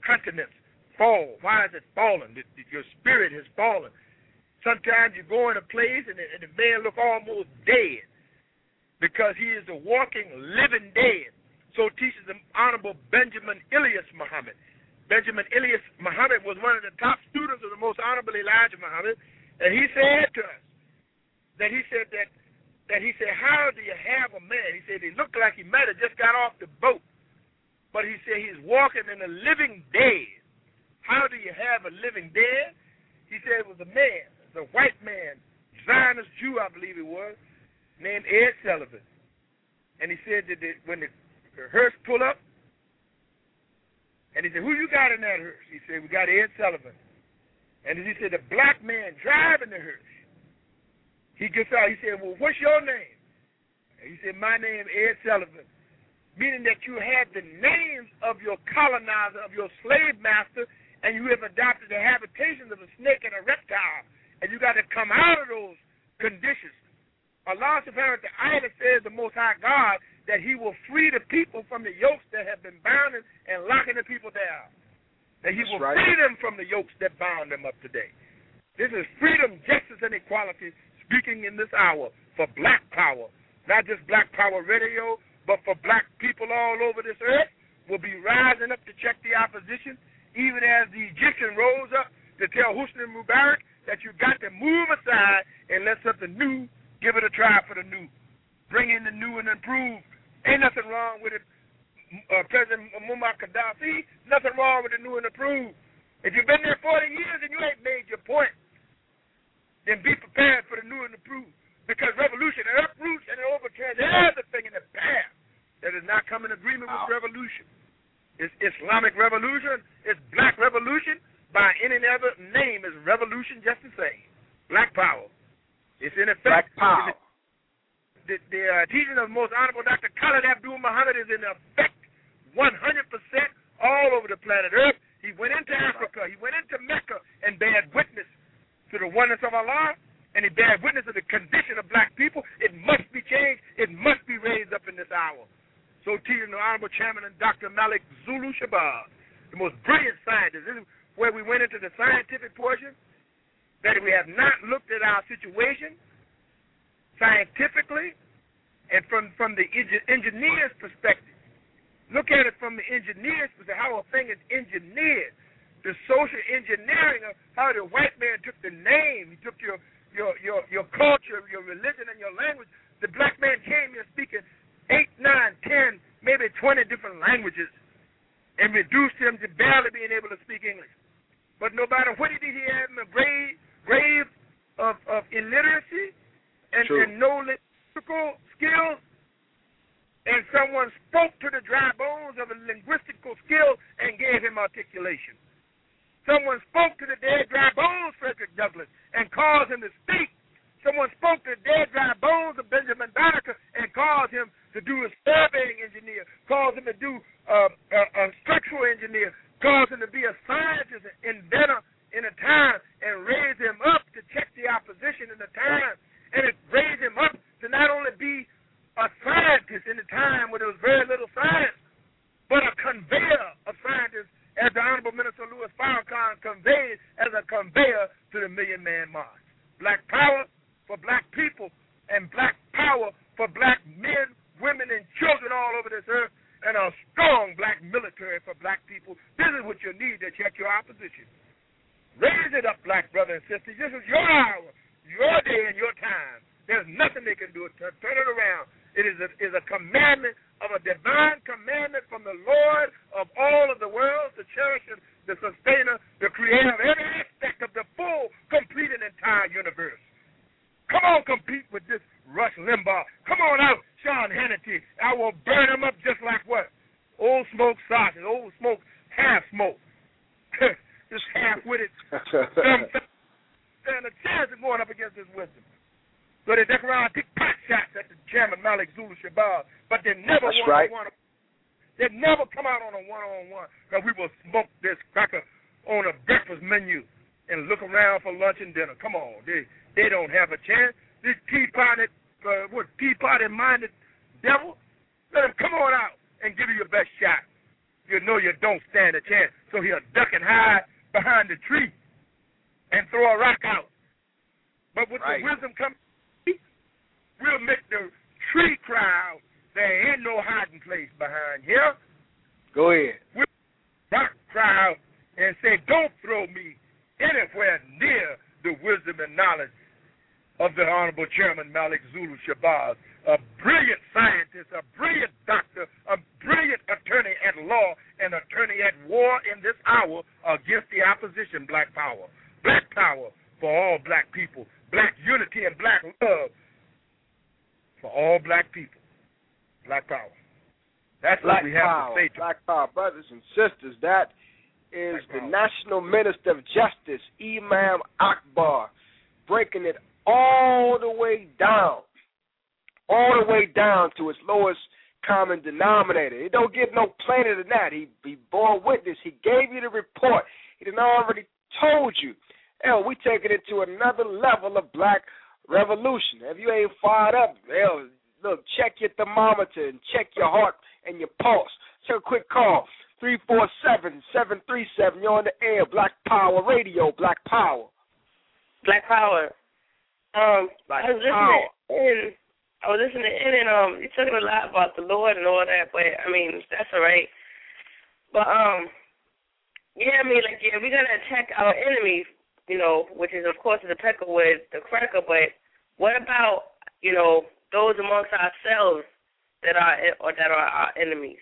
fall? Why is it fallen? Your spirit has fallen. Sometimes you go in a place and the man look almost dead because he is a walking, living dead. So teaches the Honorable Benjamin Elias Muhammad. Benjamin Elias Muhammad was one of the top students of the most Honorable Elijah Muhammad, and he said to us that he said, how do you have a man? He said he looked like he might have just got off the boat, but he said he's walking in a living dead. How do you have a living dead? He said it was a man, a white man, Zionist Jew, I believe he was, named Ed Sullivan. And he said that when the hearse pulled up, and he said, who you got in that hearse? He said, we got Ed Sullivan. And he said, the black man driving the hearse. He gets out, he said, well, what's your name? And he said, my name is Ed Sullivan. Meaning that you have the names of your colonizer, of your slave master, and you have adopted the habitations of a snake and a reptile. And you got to come out of those conditions. Allah subhanahu wa ta'ala says, the Most High God, that he will free the people from the yokes that have been bounding and locking the people down. That he will free them from the yokes that bound them up today. This is freedom, justice, and equality speaking in this hour for black power. Not just Black Power Radio, but for black people all over this earth will be rising up to check the opposition, even as the Egyptian rose up to tell Hosni Mubarak that you got to move aside and let something new, give it a try for the new. Bring in the new and improved. Ain't nothing wrong with it. President Muammar Gaddafi, nothing wrong with the new and improved. If you've been there 40 years and you ain't made your point, then be prepared for the new and improved. Because revolution uproots and it overturns everything in the past that does not come in agreement with revolution. It's Islamic revolution, it's black revolution, by any other name is revolution just the same. Black power. It's in effect. Black power. The teaching of Most Honorable Dr. Khalid Abdul Muhammad is in effect 100% all over the planet Earth. He went into Africa, he went into Mecca and bared witness to the oneness of Allah, and he bared witness to the condition of black people. It must be changed. It must be raised up in this hour. So teaching the Honorable Chairman and Dr. Malik Zulu Shabazz, the most brilliant scientist. This is where we went into the scientific portion, that we have not looked at our situation scientifically and from the engineer's perspective. Look at it from the engineer's perspective, how a thing is engineered. The social engineering of how the white man took the name, he took your culture, your religion, and your language. The black man came here speaking 8, 9, 10, maybe 20 different languages and reduced him to barely being able to speak English. But no matter what he did, he had in the grave of illiteracy and no linguistical skills. And someone spoke to the dry bones of a linguistical skill and gave him articulation. Someone spoke to the dead, dry bones, Frederick Douglass, and caused him to speak. Someone spoke to the dead, dry bones of Benjamin Banneker and caused him to do a surveying engineer, caused him to do a structural engineer, caused him to be a scientist, an inventor in a time, and raised him up to check the opposition in a time. And it raised him up to not only be a scientist in a time when there was very little science, but a conveyor of scientists, as the Honorable Minister Louis Farrakhan conveyed as a conveyor to the Million Man March. Black power for black people and black power for black men, women, and children all over this earth, and a strong black military for black people. This is what you need to check your opposition. Raise it up, black brothers and sisters. This is your hour, your day, and your time. There's nothing they can do to turn it around. It is a commandment of a divine commandment from the Lord of all of the world, the cherisher, the sustainer, the creator of every aspect of the full, complete, and entire universe. Come on, compete with this Rush Limbaugh. Come on out, Sean Hannity. I will burn him up just like what? Old smoke sausage, old smoke, half smoke. Just half-witted. Stand a chance of going up against his wisdom. So they deck around and take pot shots at the Chairman Malik Zulu Shabazz, but they never They never come out on a one-on-one, because we will smoke this cracker on a breakfast menu and look around for lunch and dinner. Come on, they don't have a chance. This teapot-minded devil, let him come on out and give you your best shot. You know you don't stand a chance, so he'll duck and hide behind the tree and throw a rock out. But with the wisdom coming, we'll make the tree cry out. There ain't no hiding place behind here. Go ahead. We'll rock cry out and say, don't throw me anywhere near the wisdom and knowledge of the Honorable Chairman Malik Zulu Shabazz, a brilliant scientist, a brilliant doctor, a brilliant attorney at law, and attorney at war in this hour against the opposition. Black power for all black people, black unity and black love for all black people. Black power. That's black what we have power, to say to black power, brothers and sisters. That is the National Minister of Justice, Imam Akbar, breaking it all the way down to its lowest common denominator. It don't get no plainer than that. He bore witness. He gave you the report. He done already told you. Hell, we taking it to another level of black revolution. If you ain't fired up, hell, look, check your thermometer and check your heart and your pulse. Take a quick call, 347-737. You're on the air, Black Power Radio, Black Power. Black Power. I was listening in, and you're talking a lot about the Lord and all that, but, I mean, that's all right. But, we're going to attack our enemies, which is, of course, the pecker with the cracker, but what about, those amongst ourselves that are our enemies?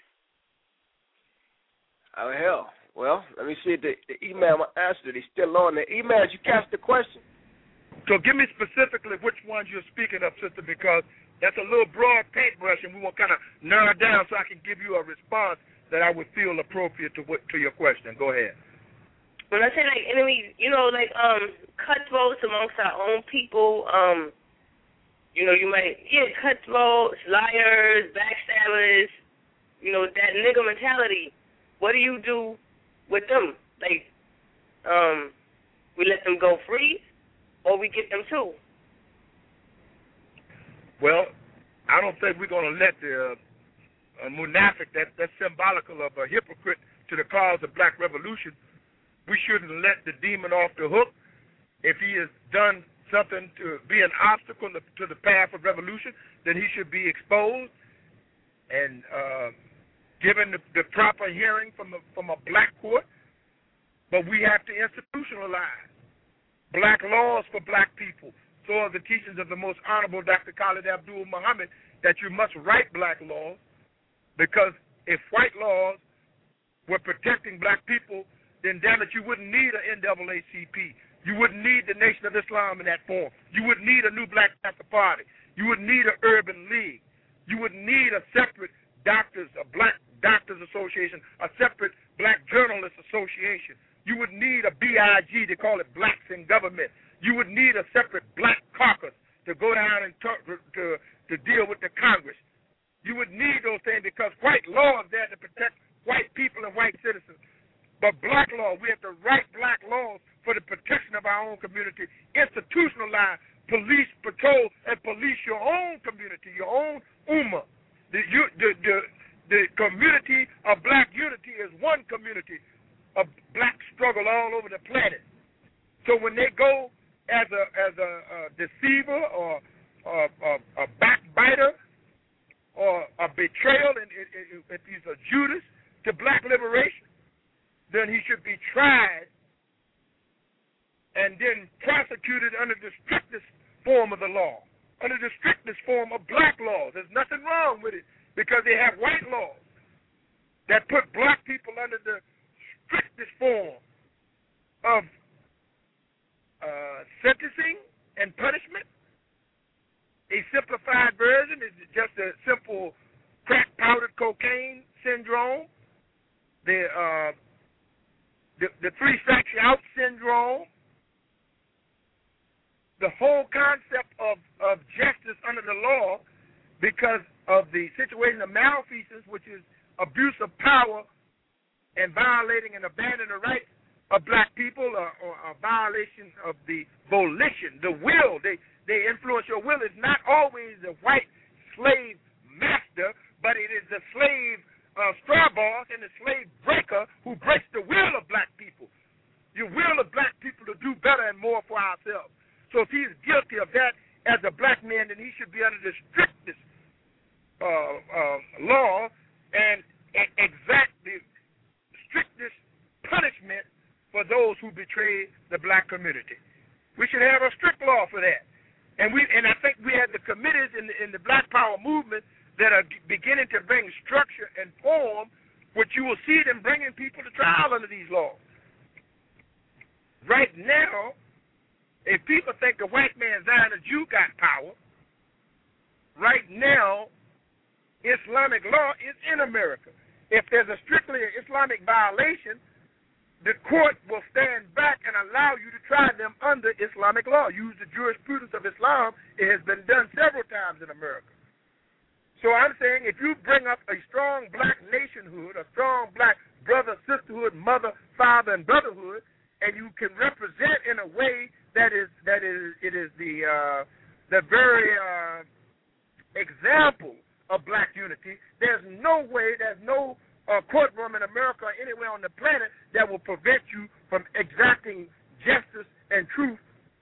Oh, hell. Well, let me see if the email answered. He's still on there. Email, did you catch the question? So give me specifically which ones you're speaking of, sister, because that's a little broad paintbrush, and we want to kind of narrow it down so I can give you a response that I would feel appropriate to your question. Go ahead. When I say, enemies, cutthroats amongst our own people, you might, cutthroats, liars, backstabbers, that nigger mentality. What do you do with them? We let them go free, or we get them too? Well, I don't think we're going to let the munafiq, that's symbolical of a hypocrite to the cause of black revolution. We shouldn't let the demon off the hook if he has done something to be an obstacle to the path of revolution. Then he should be exposed and given the proper hearing from a black court. But we have to institutionalize black laws for black people. So are the teachings of the most honorable Dr. Khalid Abdul Muhammad, that you must write black laws, because if white laws were protecting black people, then damn it, you wouldn't need an NAACP. You wouldn't need the Nation of Islam in that form. You wouldn't need a new Black Panther Party. You wouldn't need an Urban League. You wouldn't need a separate Black Doctors Association, a separate Black Journalists Association. You would need a BIG, they call it Blacks in Government. You would need a separate Black caucus to go down and talk to deal with the Congress. You would need those things because white law is there to protect white people and white citizens. But black law, we have to write black laws for the protection of our own community, institutionalize police patrol and police your own community, your own ummah. The community of black unity is one community of black struggle all over the planet. So when they go as a deceiver or a backbiter or a betrayal, and if he's a Judas to black liberation, then he should be tried and then prosecuted under the strictest form of the law, under the strictest form of black laws. There's nothing wrong with it because they have white laws that put black people under the strictest form of sentencing and punishment. A simplified version is just a simple crack powdered cocaine syndrome, the three strikes you out syndrome. The whole concept of justice under the law, because of the situation of malfeasance, which is abuse of power and violating and abandoning the rights of black people, or a violation of the volition, the will. They influence your will. It's not always the white slave master, but it is the slave straw boss and the slave breaker who breaks the will of black people. Your will of black people to do better and more for ourselves. So if he's guilty of that as a black man, then he should be under the strictest law and exact the strictest punishment for those who betray the black community. We should have a strict law for that. And I think we have the committees in the Black Power movement that are beginning to bring structure and form, which you will see them bringing people to trial under these laws. Right now, if people think the white man Zion, a Jew, got power, right now, Islamic law is in America. If there's a strictly Islamic violation, the court will stand back and allow you to try them under Islamic law. Use the jurisprudence of Islam. It has been done several times in America. So I'm saying if you bring up a strong black nationhood, a strong black brother, sisterhood, mother, father, and brotherhood, and you can represent in a way that is the very example of black unity, there's no way, there's no courtroom in America or anywhere on the planet that will prevent you from exacting justice and truth.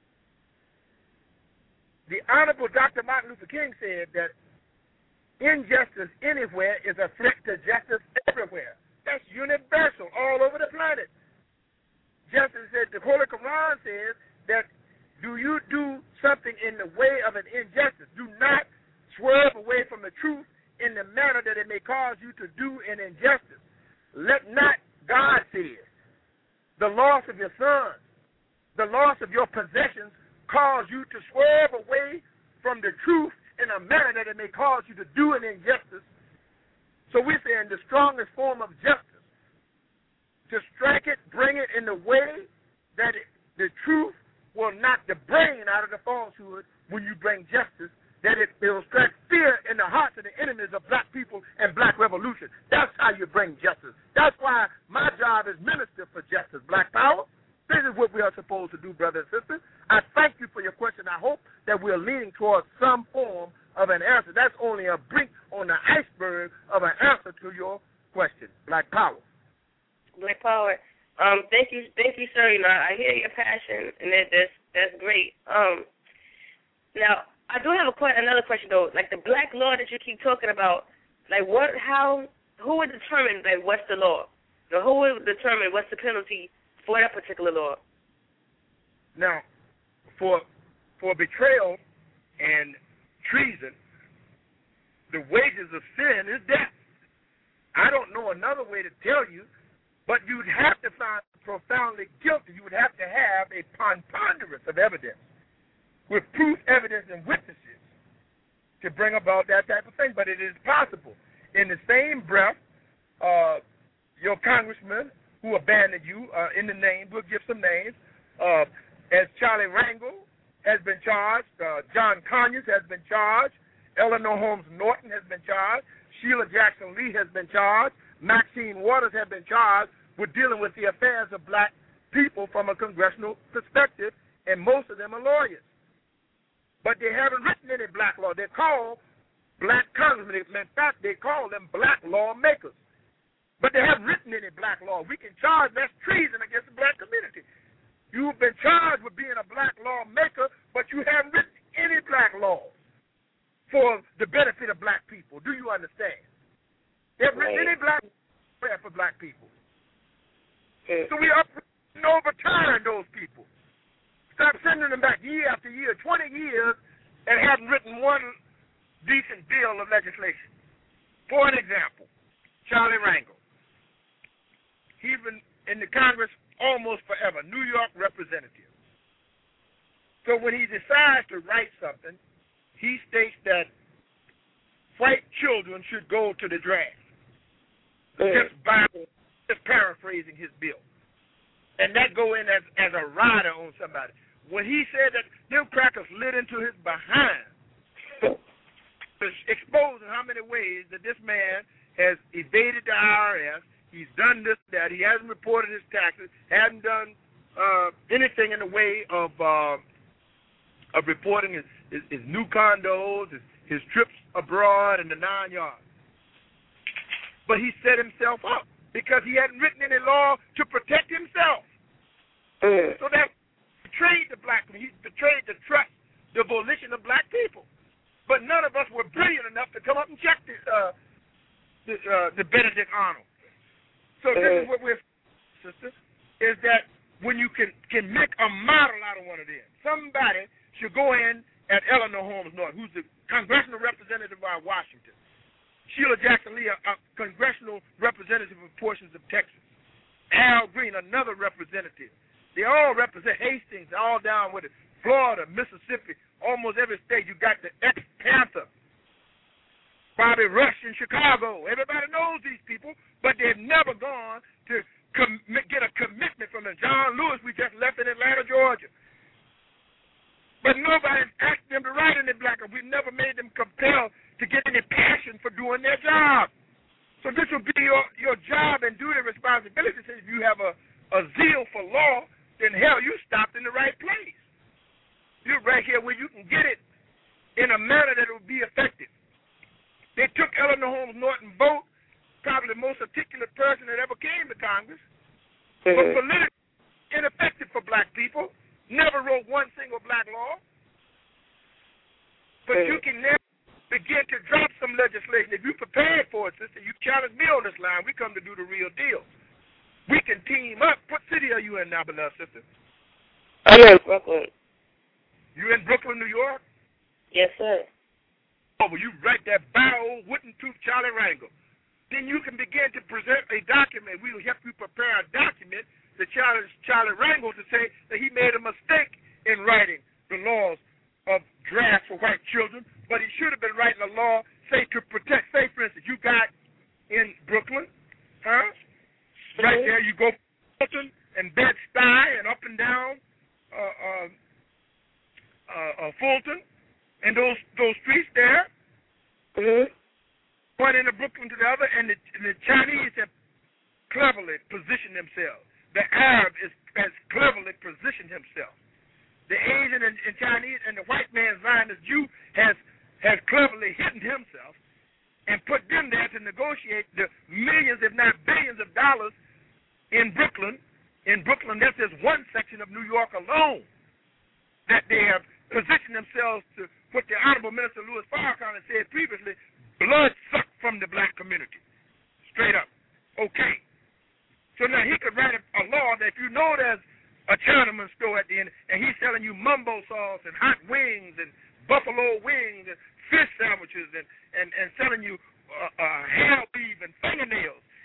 The Honorable Dr. Martin Luther King said that injustice anywhere is a threat to justice everywhere. That's universal all over the planet. Justice said, the Holy Quran says that do you do something in the way of an injustice, do not swerve away from the truth in the manner that it may cause you to do an injustice. Let not, God says, the loss of your sons, the loss of your possessions cause you to swerve away from the truth in a manner that it may cause you to do an injustice. So we're saying the strongest form of justice, to strike it, bring it in the way that the truth will knock the brain out of the falsehood when you bring justice, that it will strike fear in the hearts of the enemies of black people and black revolution. That's how you bring justice. That's why my job is minister for justice, Black Power. This is what we are supposed to do, brothers and sisters. I thank you for your question. I hope that we're leaning towards some form of an answer. That's only a brink on the iceberg of an answer to your question, Black Power. Black Power. Thank you, sir. You know, I hear your passion, and that's great. Now, I do have another question though. Like the black law that you keep talking about, like who would determine like what's the law? So who would determine what's the penalty for that particular law? Now, for betrayal and treason, the wages of sin is death. I don't know another way to tell you But you'd have to find profoundly guilty. You would have to have a preponderance of evidence with proof, evidence, and witnesses to bring about that type of thing. But it is possible. In the same breath, your congressman who abandoned you in the name, we'll give some names, as Charlie Rangel has been charged, John Conyers has been charged, Eleanor Holmes Norton has been charged, Sheila Jackson Lee has been charged, Maxine Waters has been charged with dealing with the affairs of black people from a congressional perspective, and most of them are lawyers. But they haven't written any black law. They're called black congressmen. In fact, they call them black lawmakers. But they haven't written any black law. We can charge that's treason against the black community. You've been charged with being a black lawmaker, but you haven't written any black laws for the benefit of black people. Do you understand? They haven't written any black law for black people. So we are to overturn those people. Stop sending them back year after year, 20 years, and haven't written one decent bill of legislation. For an example, Charlie Rangel. He's been in the Congress almost forever, New York representative. So when he decides to write something, he states that white children should go to the draft. Just paraphrasing his bill. And that go in as a rider on somebody. When he said that them crackers lit into his behind, exposing how many ways that this man has evaded the IRS, he's done this, that, he hasn't reported his taxes, hasn't done anything in the way of reporting his new condos, his trips abroad, and the 9 yards. But he set himself up because he hadn't written any law to protect himself. So that betrayed the black people. He betrayed the trust, the volition of black people. But none of us were brilliant enough to come up and check the Benedict Arnold. So this is what we're, sister, is that when you can make a model out of one of them, somebody should go in at Eleanor Holmes Norton, who's the congressional representative of Washington, Sheila Jackson Lee, a congressional representative of portions of Texas, Al Green, another representative. They all represent Hastings, all down with it, Florida, Mississippi, almost every state. You got the ex-Panther, Bobby Rush in Chicago. Everybody knows these people, but they've never gone to get a commitment from them. John Lewis, we just left in Atlanta, Georgia. But nobody's asked them to write any black. We never made them compelled to get any passion for doing their job. So this will be your job and duty and responsibility. So if you have a zeal for law, then hell, you stopped in the right place. You're right here where you can get it in a manner that will be effective. They took Eleanor Holmes Norton vote, probably the most articulate person that ever came to Congress, but politically ineffective for black people, never wrote one single black law. But you can never begin to drop some legislation. If you prepared for it, sister, you challenge me on this line. We come to do the real deal. We can team up. What city are you in now, beloved sister? I'm in Brooklyn. You in Brooklyn, New York? Yes, sir. Oh, well, you write that old wooden-tooth Charlie Rangel. Then you can begin to present a document. We will help you prepare a document to challenge Charlie Rangel to say that he made a mistake in writing the laws of draft for white children, but he should have been writing a law, say, to protect, say, for instance, you got in Brooklyn, right there, you go Fulton and Bed-Stuy and up and down Fulton and those streets there, one into Brooklyn to the other, and the Chinese have cleverly positioned themselves. The Arab has cleverly positioned himself. The Asian and Chinese and the white man Zionist Jew has cleverly hidden himself and put them there to negotiate the millions, if not billions of dollars in Brooklyn. In Brooklyn, that's just one section of New York alone that they have positioned themselves to what the Honorable Minister Louis Farrakhan has said previously, blood sucked from the black community. Straight up. Okay. So now he could write a law that if you know there's a Chinaman store at the end and he's selling you mumbo sauce and hot wings and buffalo wings and fish sandwiches and selling you hair weave and fingernails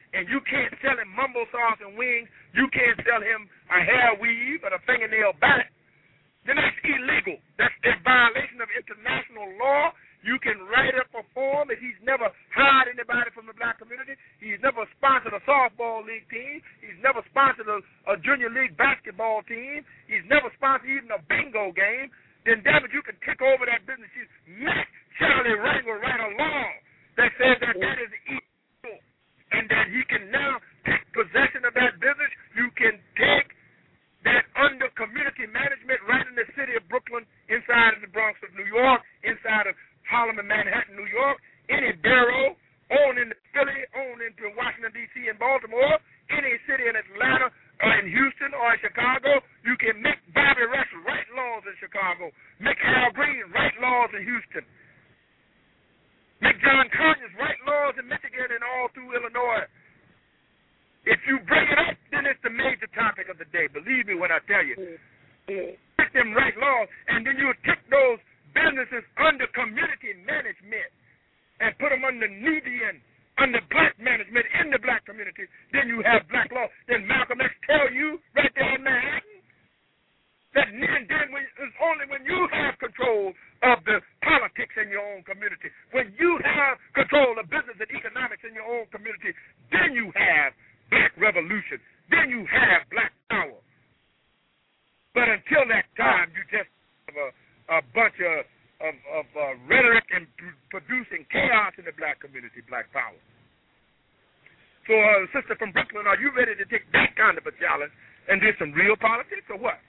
and you can't sell him mumbo sauce and wings, you can't sell him a hair weave and a fingernail back, then that's illegal. That's a violation of international law. You can write up a form if he's never hired anybody from the black community. He's never sponsored a softball league team. He's never sponsored a junior league basketball team. He's never sponsored even a bingo game. Then, damn it, you can take over that business. You make Charlie Rangel write a law that says that that is illegal and that he can now take possession of that business. You can take that under community management right in the city of Brooklyn, inside of the Bronx of New York, inside of Harlem and Manhattan, New York, any borough, owned in Philly, owned into Washington, D.C. and Baltimore, any city in Atlanta or in Houston or in Chicago. You can make Bobby Rush write laws in Chicago, make Al Green write laws in Houston, make John Conyers write laws in Michigan and all through Illinois. If you bring it up, then it's the major topic of the day. Believe me when I tell you. Make them write laws, and then you take those businesses under community management and put them under Nubian, under black management in the black community. Then you have black law. Then Malcolm X tell you right there in Manhattan that it's only when you have control of the politics in your own community, when you have control of business and economics in your own community, then you have black revolution. Then you have black power. But until that time, you just have a bunch of rhetoric and producing chaos in the black community, black power. So, sister from Brooklyn, are you ready to take that kind of a challenge and do some real politics or what?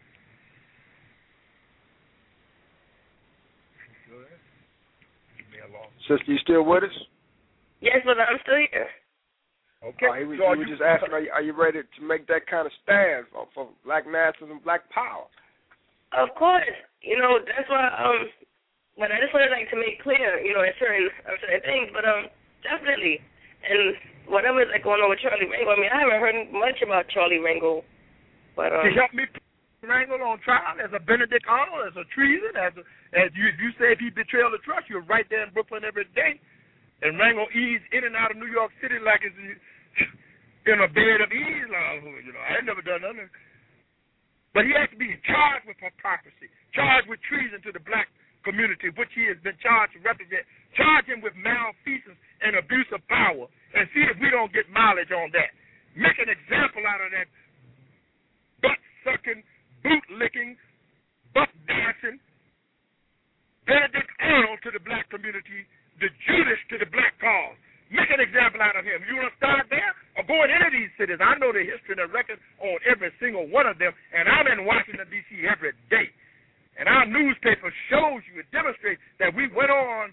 Sister, you still with us? Yes, but I'm still here. Okay. We were just asking, are you ready to make that kind of stand for black nationalism, black power? Of course. That's why but I just wanted to make clear, certain things, but definitely. And whatever is going on with Charlie Rangel, I haven't heard much about Charlie Rangel, but he helped me put Rangel on trial as a Benedict Arnold, as a treason, as you say if he betrayed the trust, you're right there in Brooklyn every day. And Rangel eased in and out of New York City like it's in a bed of ease. I ain't never done nothing. But he has to be charged with hypocrisy, charged with treason to the black community, which he has been charged to represent. Charge him with malfeasance and abuse of power, and see if we don't get mileage on that. Make an example out of that butt-sucking, boot-licking, butt-dancing Benedict Arnold to the black community, the Judas to the black cause. Make an example out of him. You want to start there? Or go in any of these cities. I know the history and the record on every single one of them, and I'm in Washington, D.C. every day. And our newspaper shows you, it demonstrates that we went on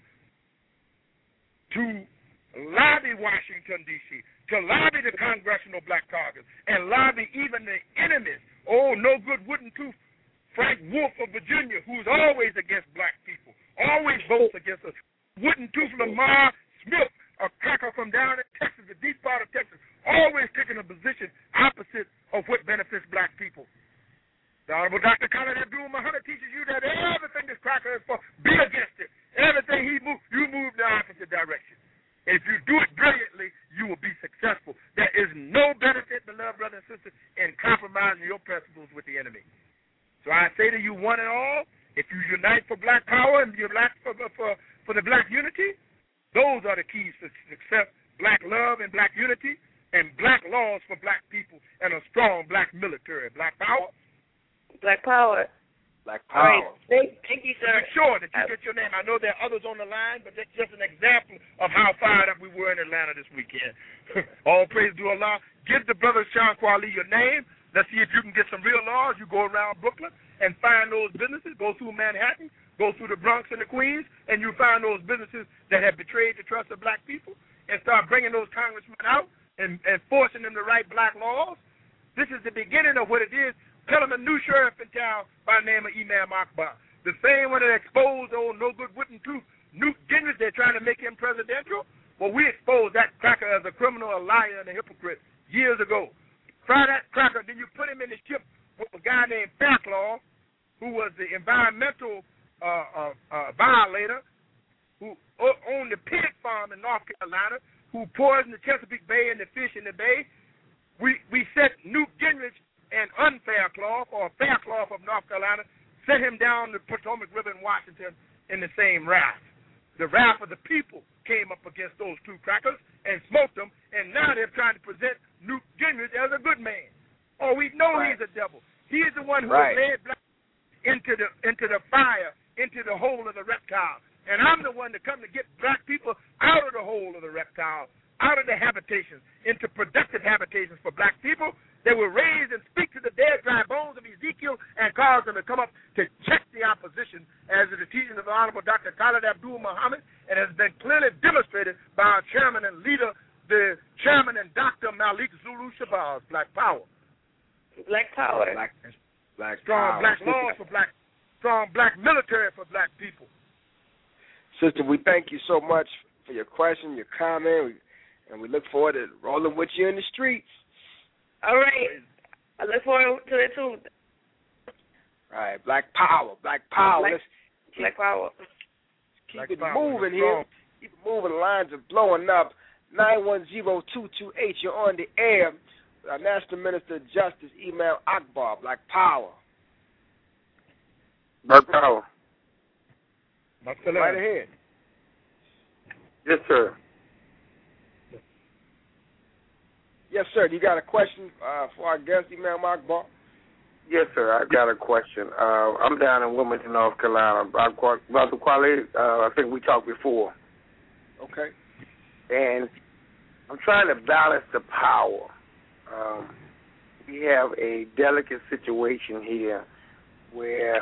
to lobby Washington, D.C., to lobby the Congressional Black Caucus, and lobby even the enemies. Oh, no good wooden tooth, Frank Wolf of Virginia, who's always against black people, always votes against us. Wooden tooth Lamar Smith, a cracker from down in Texas, the deep part of Texas, always taking a position opposite of what benefits black people. The Honorable Dr. Khalid Abdul-Muhammad teaches you that everything this cracker is for, be against it. Everything he moves, you move the opposite direction. If you do it brilliantly, you will be successful. There is no benefit, beloved brothers and sisters, in compromising your principles with the enemy. So I say to you, one and all, if you unite for black power and you unite for the black unity, those are the keys to success: black love and black unity, and black laws for black people, and a strong black military. Black power. Black power. Black power. All right. Thank you, sir. Make sure that you get your name. I know there are others on the line, but that's just an example of how fired up we were in Atlanta this weekend. All praise to Allah. Give the brother Sean Kwali your name. Let's see if you can get some real laws. You go around Brooklyn and find those businesses. Go through Manhattan. Go through the Bronx and the Queens, and you find those businesses that have betrayed the trust of black people, and start bringing those congressmen out and forcing them to write black laws. This is the beginning of what it is. Tell them a new sheriff in town by the name of Imam Akbar. The same one that exposed old no good wooden tooth Newt Gingrich. They're trying to make him presidential. Well, we exposed that cracker as a criminal, a liar, and a hypocrite years ago. Try that cracker, then you put him in the ship with a guy named Fairclough, who was the environmental violator, who owned the pig farm in North Carolina, who poisoned the Chesapeake Bay and the fish in the bay. We set Newt Gingrich and Faircloth of North Carolina, set him down the Potomac River in Washington in the same wrath. The wrath of the people came up against those two crackers and smoked them, and now they're trying to present Newt Gingrich as a good man. Oh, we know he's a devil. He's the one who led black into the fire, into the hole of the reptile. And I'm the one to come to get black people out of the hole of the reptile, out of the habitations, into productive habitations for black people that will raise and speak to the dead, dry bones of Ezekiel and cause them to come up to check the opposition, as the teaching of the Honorable Dr. Khalid Abdul Muhammad, and has been clearly demonstrated by our chairman and leader, the chairman and Dr. Malik Zulu Shabazz. Black power. Black power. Black strong power. Black laws for black, strong black military for black people. Sister, we thank you so much for your question, your comment, and we look forward to rolling with you in the streets. All right. I look forward to it, too. All right. Black power. Black power. Black power. Keep it moving here. Keep it moving. The lines are blowing up. 910-228. You're on the air. Our National Minister of Justice, Imam Akbar. Black power. Black power. Right ahead. Yes, sir. Yes, sir. You got a question for our guest, Imam Akbar? Yes, sir. I got a question. I'm down in Wilmington, North Carolina. Brother Kweli, I think we talked before. Okay. And I'm trying to balance the power. We have a delicate situation here where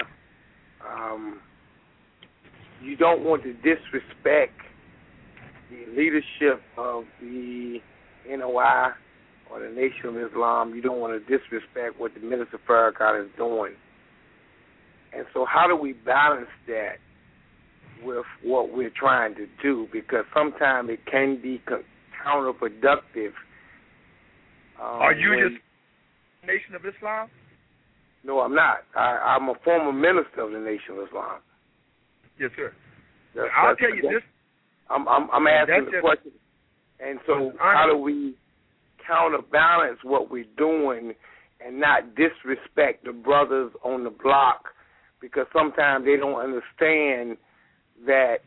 you don't want to disrespect the leadership of the NOI or the Nation of Islam. You don't want to disrespect what the Minister Farrakhan is doing. And so how do we balance that with what we're trying to do? Because sometimes it can be counterproductive. Are you just Nation of Islam? No, I'm not. I'm a former minister of the Nation of Islam. Yes, sir. I'll tell you this. I'm asking the question. And so how do we counterbalance what we're doing and not disrespect the brothers on the block? Because sometimes they don't understand that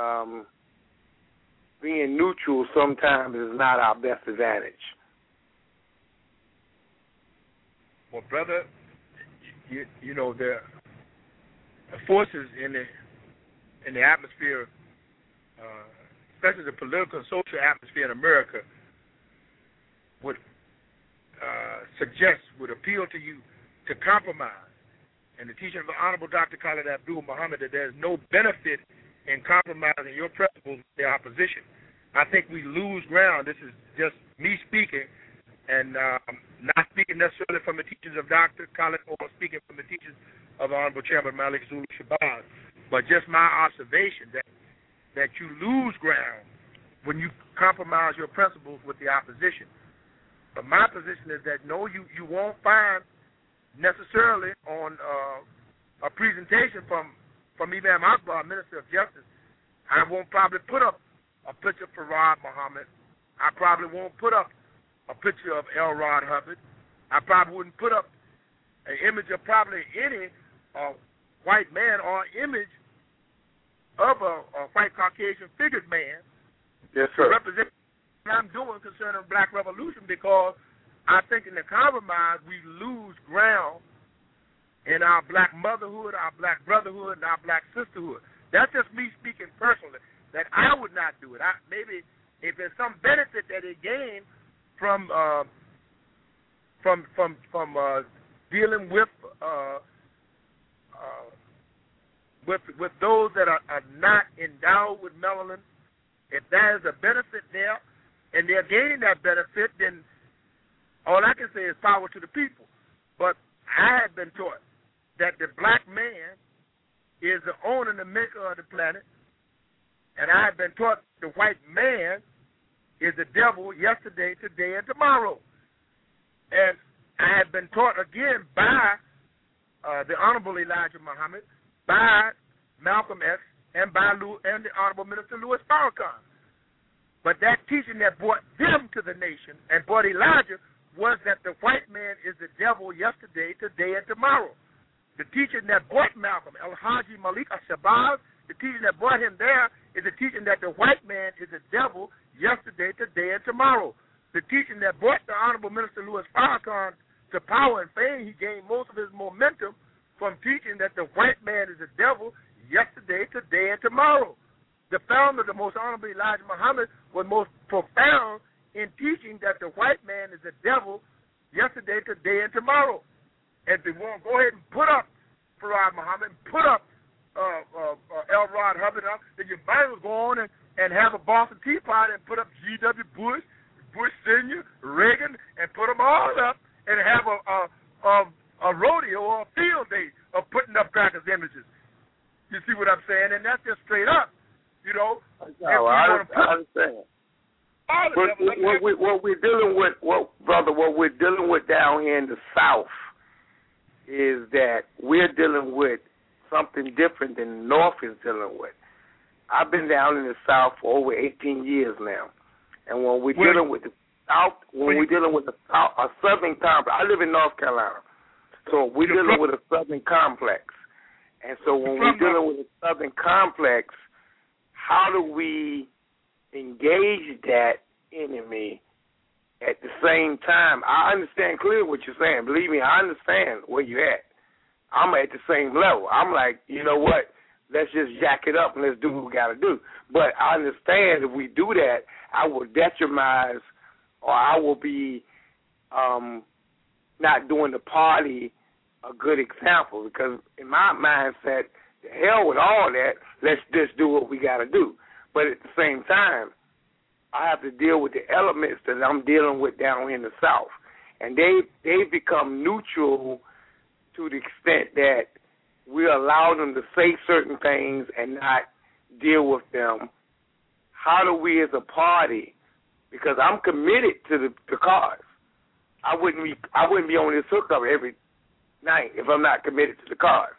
being neutral sometimes is not our best advantage. Well, brother, you know, the forces in the atmosphere, especially the political and social atmosphere in America, would would appeal to you to compromise. And the teaching of the Honorable Dr. Khalid Abdul Muhammad, that there's no benefit in compromising your principles with the opposition. I think we lose ground. This is just me speaking, and not speaking necessarily from the teachings of Dr. Khalid or speaking from the teachings of the Honorable Chairman Malik Zulu Shabazz, but just my observation that you lose ground when you compromise your principles with the opposition. But my position is that no, you won't find necessarily on a presentation from Imam Akbar, Minister of Justice. I won't probably put up a picture of Farad Muhammad. I probably won't put up a picture of Elrod Hubbard. I probably wouldn't put up an image of probably any white man or image of a white Caucasian figured man. Yes, sir. To represent what I'm doing concerning Black Revolution, because I think in the compromise we lose ground in our black motherhood, our black brotherhood, and our black sisterhood. That's just me speaking personally, that I would not do it. Maybe if there's some benefit that it gained from dealing with those that are not endowed with melanin, if there is a benefit there, and they're gaining that benefit, then all I can say is power to the people. But I have been taught that the black man is the owner and the maker of the planet, and I have been taught the white man is the devil yesterday, today, and tomorrow. And I have been taught again by the Honorable Elijah Muhammad, by Malcolm X, and by the Honorable Minister Louis Farrakhan, But that teaching that brought them to the nation and brought Elijah was that the white man is the devil yesterday, today, and tomorrow. The teaching that brought Malcolm, El-Haji Malik Shabazz, the teaching that brought him there is the teaching that the white man is the devil yesterday, today, and tomorrow. The teaching that brought the Honorable Minister Louis Farrakhan to power and fame, he gained most of his momentum from teaching that the white man is the devil yesterday, today, and tomorrow. The founder, the Most Honorable Elijah Muhammad, was most profound in teaching that the white man is the devil yesterday, today, and tomorrow. And if you want to go ahead and put up Farad Muhammad, put up L. Rod Hubbard up, then you might as well go on and have a Boston Tea Party and put up G.W. Bush, Bush Sr., Reagan, and put them all up and have a rodeo or a field day of putting up crackers images. You see what I'm saying? And that's just straight up. You know, I understand. What we're dealing with, what we're dealing with down here in the South is that we're dealing with something different than the North is dealing with. I've been down in the South for over 18 years now, and when we're dealing with the South, we're dealing with a Southern complex. I live in North Carolina, so we're dealing with a Southern complex, and so when we're dealing with a Southern complex, how do we engage that enemy at the same time? I understand clearly what you're saying. Believe me, I understand where you're at. I'm at the same level. I'm like, you know what? Let's just jack it up and let's do what we got to do. But I understand if we do that, I will detriment or I will be not doing the party a good example, because in my mindset, the hell with all that, let's just do what we got to do. But at the same time, I have to deal with the elements that I'm dealing with down in the South. And they've become neutral to the extent that we allow them to say certain things and not deal with them. How do we as a party, because I'm committed to the cause. I wouldn't be on this hookup every night if I'm not committed to the cause.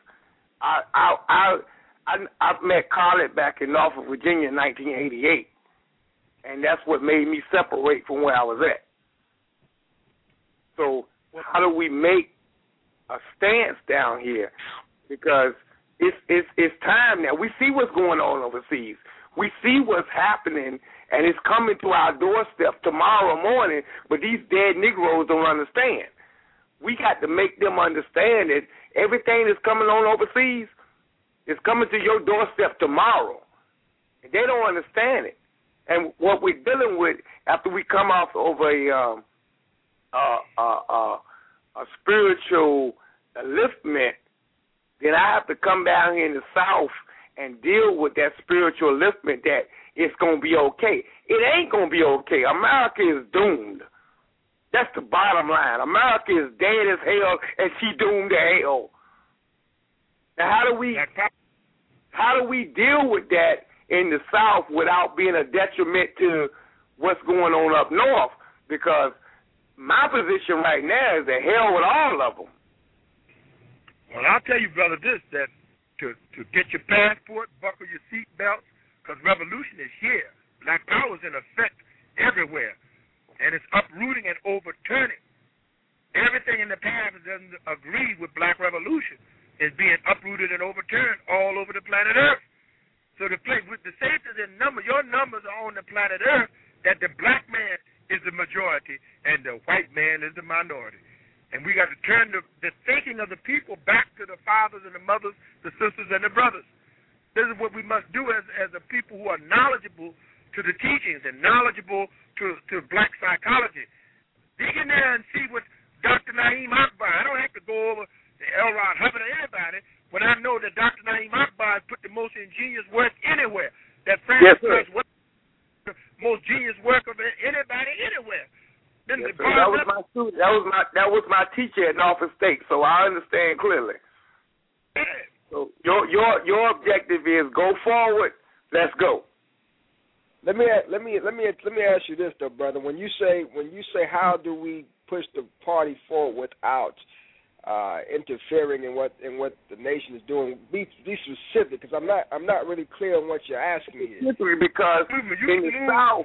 I met Khaled back in Norfolk, Virginia in 1988, and that's what made me separate from where I was at. So how do we make a stance down here? Because it's time now. We see what's going on overseas. We see what's happening, and it's coming to our doorstep tomorrow morning, but these dead Negroes don't understand. We got to make them understand that everything that's coming on overseas is coming to your doorstep tomorrow. And they don't understand it. And what we're dealing with after we come off of a spiritual liftment, then I have to come down here in the South and deal with that spiritual liftment that it's going to be okay. It ain't going to be okay. America is doomed. That's the bottom line. America is dead as hell, and she doomed to hell. Now, how do we deal with that in the South without being a detriment to what's going on up north? Because my position right now is the hell with all of them. Well, I'll tell you, brother, this, that to get your passport, buckle your seatbelts, because revolution is here. Black power is in effect everywhere, and it's uprooting and overturning. Everything in the past that doesn't agree with black revolution is being uprooted and overturned all over the planet Earth. So the safest in number, your numbers are on the planet Earth, that the black man is the majority and the white man is the minority. And we got to turn the thinking of the people back to the fathers and the mothers, the sisters and the brothers. This is what we must do as a people who are knowledgeable to the teachings and knowledgeable to black psychology. Dig in there and see what Dr. Naeem Akbar, I don't have to go over to L. Rod Hubbard or anybody, but I know that Dr. Naeem Akbar put the most ingenious work anywhere. That Francis Church was the most genius work of anybody anywhere. Yes, that was my student. That was my teacher at Norfolk State, so I understand clearly. So your objective is go forward. Let's go. Let me ask you this though, brother. When you say how do we push the party forward without interfering in what the nation is doing? Be specific, because I'm not really clear on what you're asking me. Because in the South,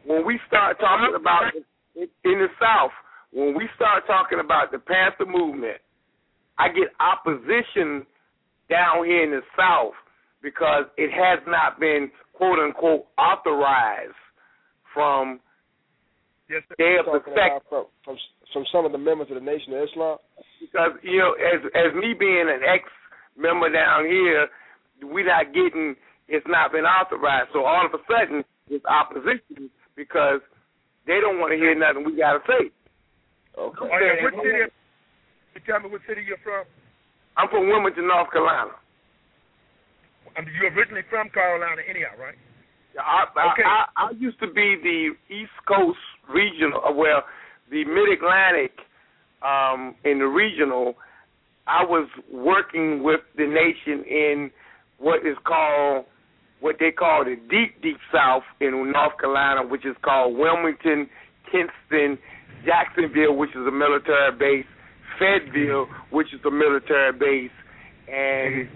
when we start talking about in the South, when we start talking about the Panther movement, I get opposition down here in the South because it has not been, quote unquote, authorized from their perspective. From some of the members of the Nation of Islam? Because, you know, as me being an ex-member down here, we're not getting, it's not been authorized. So all of a sudden, it's opposition because they don't want to hear nothing we got to say. Okay. What city, you tell me what city you're from? I'm from Wilmington, North Carolina. You're originally from Carolina anyhow, right? I used to be the East Coast regional, well, the Mid-Atlantic in the regional. I was working with the nation in what they call the deep South in North Carolina, which is called Wilmington, Kinston, Jacksonville, which is a military base, Fayetteville, which is a military base, and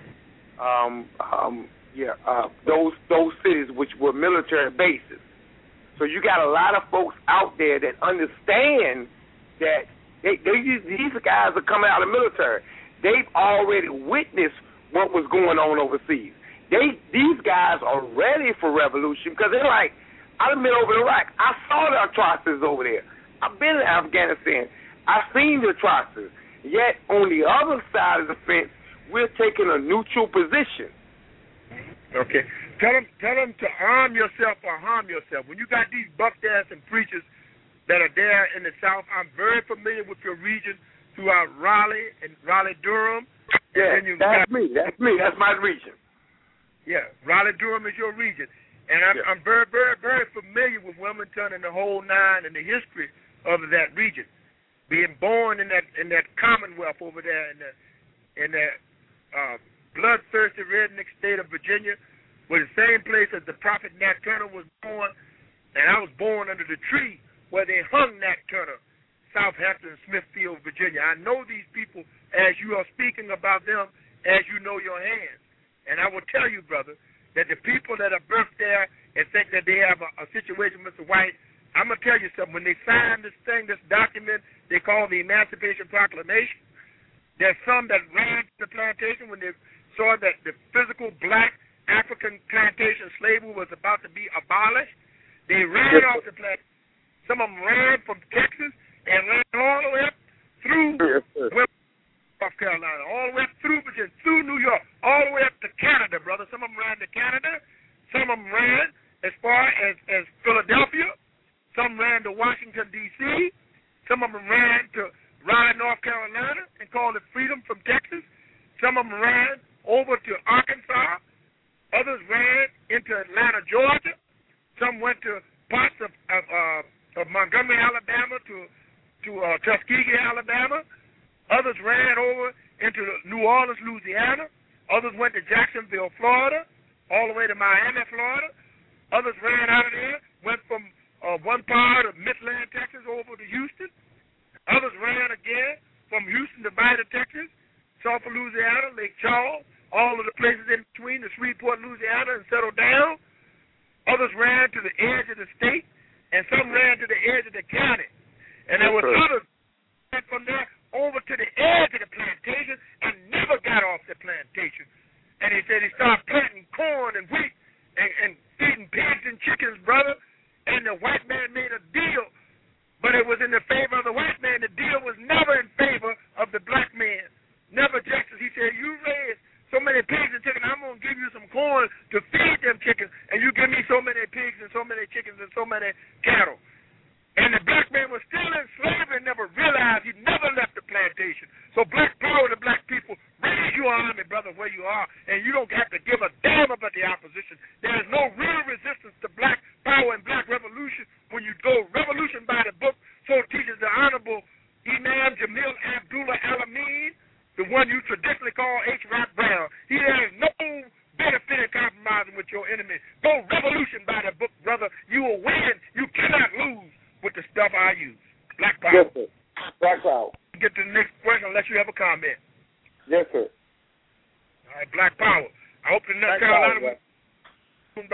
those cities which were military bases. So you got a lot of folks out there that understand that these guys are coming out of the military. They've already witnessed what was going on overseas. These guys are ready for revolution because they're like, I've been over in Iraq. I saw the atrocities over there. I've been in Afghanistan. I've seen the atrocities. Yet on the other side of the fence, we're taking a neutral position. Okay. Tell them to arm yourself or harm yourself. When you got these buck-ass and preachers that are there in the South, I'm very familiar with your region throughout Raleigh and Raleigh-Durham. Yeah, that's me. That's my region. Yeah, Raleigh-Durham is your region. And I'm very, very, very familiar with Wilmington and the whole nine and the history of that region. Being born in that commonwealth over there in that bloodthirsty redneck state of Virginia, was the same place as the prophet Nat Turner was born, and I was born under the tree where they hung Nat Turner, Southampton, Smithfield, Virginia. I know these people as you are speaking about them, as you know your hands. And I will tell you, brother, that the people that are birthed there and think that they have a situation, Mr. White, I'm going to tell you something. When they signed this document they call the Emancipation Proclamation, there's some that ran the plantation when they saw that the physical black African plantation slavery was about to be abolished. They ran off the plantation. Some of them ran from Texas and ran all the way up through North Carolina, all the way up through Virginia, through New York, all the way up to Canada, brother. Some of them ran to Canada. Some of them ran as far as Philadelphia. Some ran to Washington, D.C. Some of them ran to Raleigh, North Carolina, and called it freedom from Texas. Some of them ran over to Arkansas. Others ran into Atlanta, Georgia. Some went to parts of Montgomery, Alabama, to Tuskegee, Alabama. Others ran over into New Orleans, Louisiana. Others went to Jacksonville, Florida, all the way to Miami, Florida. Others ran out of there, went from one part of Midland, Texas, over to Houston. Others ran again from Houston to Bida, Texas, Sulphur, Louisiana, Lake Charles, all of the places in between, to Shreveport, Louisiana, and settled down. Others ran to the edge of the state, and some ran to the edge of the county. And there were others went from there over to the edge of the plantation and never got off the plantation. And he said he started planting corn and wheat and feeding pigs and chickens, brother. And the white man made a deal, but it was in the favor of the white man. The deal was never in favor of the black man. Never justice. He said, you raise so many pigs and chickens, I'm going to give you some corn to feed them chickens, and you give me so many pigs and so many chickens and so many cattle. And the black man was still in slavery and never realized he never left the plantation. So black power to black people, raise your army, brother, where you are, and you don't have to give a damn about the opposition. There is no real resistance to black power and black revolution when you go revolution by the book. So teaches the Honorable Imam Jamil Abdullah Alameen, the one you traditionally call H. Rock Brown. He has no benefit in compromising with your enemy. Go revolution by the book, brother. You will win. You cannot lose with the stuff I use. Black power. Yes, sir. Black power. Get to the next question unless you have a comment. Yes, sir. All right, black power. I hope the North Carolina brother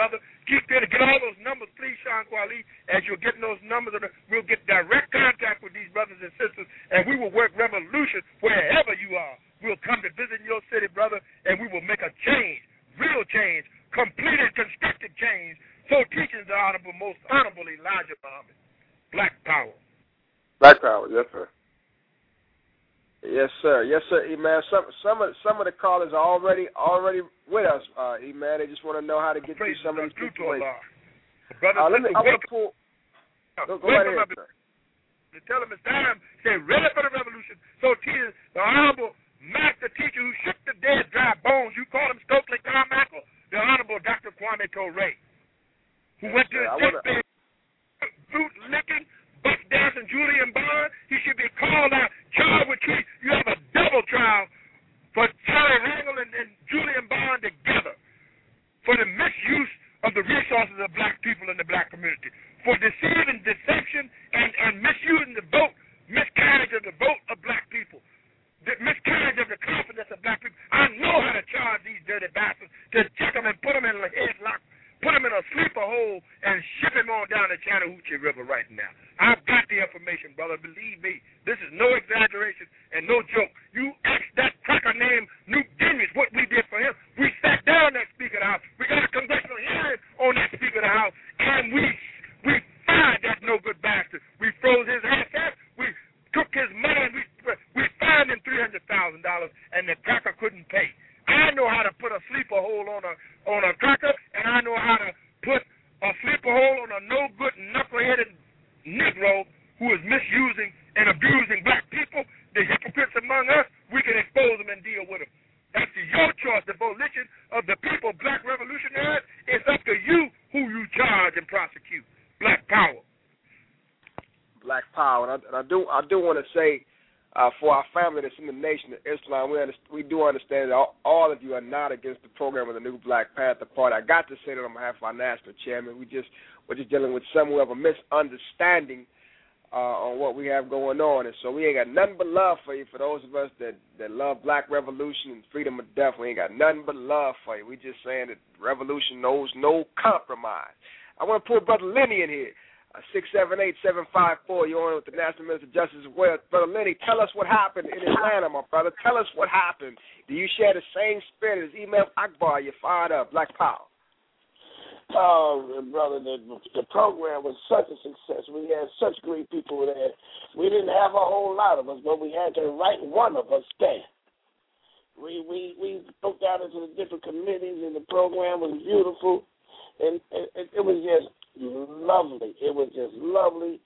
Keep there to get all those numbers, please, Sean Kweli. As you're getting those numbers, we'll get direct contact with these brothers and sisters, and we will work revolution wherever you are. We'll come to visit your city, brother, and we will make a change, real change, complete and constructive change. So teaching the Honorable, Most Honorable Elijah Muhammad. Black Power. Black Power, yes, sir. Yes, sir. Yes, sir, E-Man. Some of the callers are already with us, E-Man. They just want to know how to get through some of these situations. Brother, I'm going to pull. Go right ahead, sir. To tell them it's time. Stay ready for the revolution. So teachers, the Honorable Master Teacher who shook the dead, dry bones, you call him Stokely Carmichael, the Honorable Dr. Kwame Ture, who went to the deathbed, boot licking, butt dancing Julian Bond. He should be called out, charged with treason. You have a double trial for Charlie Rangel and Julian Bond together for the misuse of the resources of black people in the black community, for deceiving, deception, and misusing the vote, miscarriage of the vote of black people, the miscarriage of the confidence of black people. I know how to charge these dirty bastards, to check them and put them in a headlock, put them in a sleeper hole, and ship him on down the Chattahoochee River right now. I've got the information, brother. Believe me, this is no exaggeration and no joke. You asked that cracker named Newt Gingrich what we did for him. We sat down that Speaker of the House. We got a congressional hearing on that Speaker of the House, and we fired that no good bastard. We froze his assets. We took his money, and we fined him $300,000, and the cracker couldn't pay. I know how to put a sleeper hole on a cracker, and I know how to put a sleeper hole on a no-good, knuckle-headed Negro who is misusing and abusing black people. The hypocrites among us, we can expose them and deal with them. That's your choice. The volition of the people, black revolutionaries, it's up to you who you charge and prosecute. Black Power. Black Power. And I do want to say, for our family that's in the Nation of Islam, we do understand that all of you are not against the program of the new Black Panther Party. I got to say that on behalf of our national chairman. We're just dealing with somewhat of a misunderstanding on what we have going on. And so we ain't got nothing but love for you. For those of us that love black revolution and freedom of death, we ain't got nothing but love for you. We just saying that revolution knows no compromise. I want to pull Brother Lenny in here. 678-754. You're on with the National Minister of Justice as well. Brother Lenny, tell us what happened in Atlanta, my brother. Tell us what happened. Do you share the same spirit as Imam Akbar? You're fired up. Black Power. Oh, brother, the program was such a success. We had such great people there. We didn't have a whole lot of us, but we had the right one of us there. We broke out into the different committees, and the program was beautiful, and it was just lovely. It was just lovely.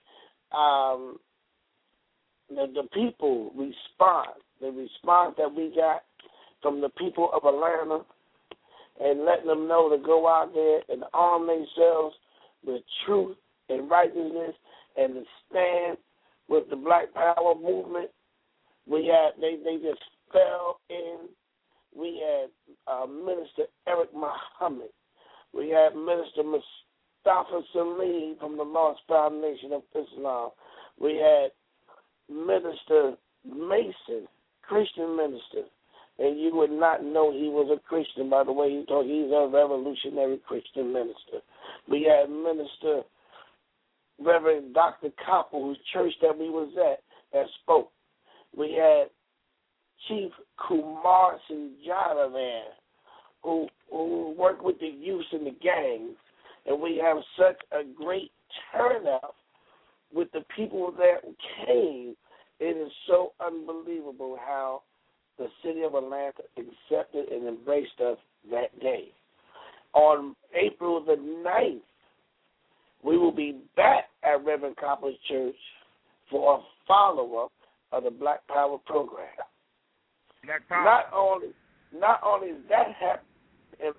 The people respond. The response that we got from the people of Atlanta, and letting them know to go out there and arm themselves with truth and righteousness and to stand with the Black Power movement. They just fell in. We had Minister Eric Muhammad. We had Minister Mustafa Salim from the Lost Foundation of Islam. We had Minister Mason, Christian minister. And you would not know he was a Christian by the way he talked. He's a revolutionary Christian minister. We had Minister Reverend Dr. Koppel, whose church that we was at, that spoke. We had Chief Kumar Sinjata there, who worked with the youth and the gangs. And we have such a great turnout with the people that came. It is so unbelievable how the city of Atlanta accepted and embraced us that day. On April the 9th, we will be back at Reverend Koppel's church for a follow-up of the Black Power program. Black Power. Not only is that happening,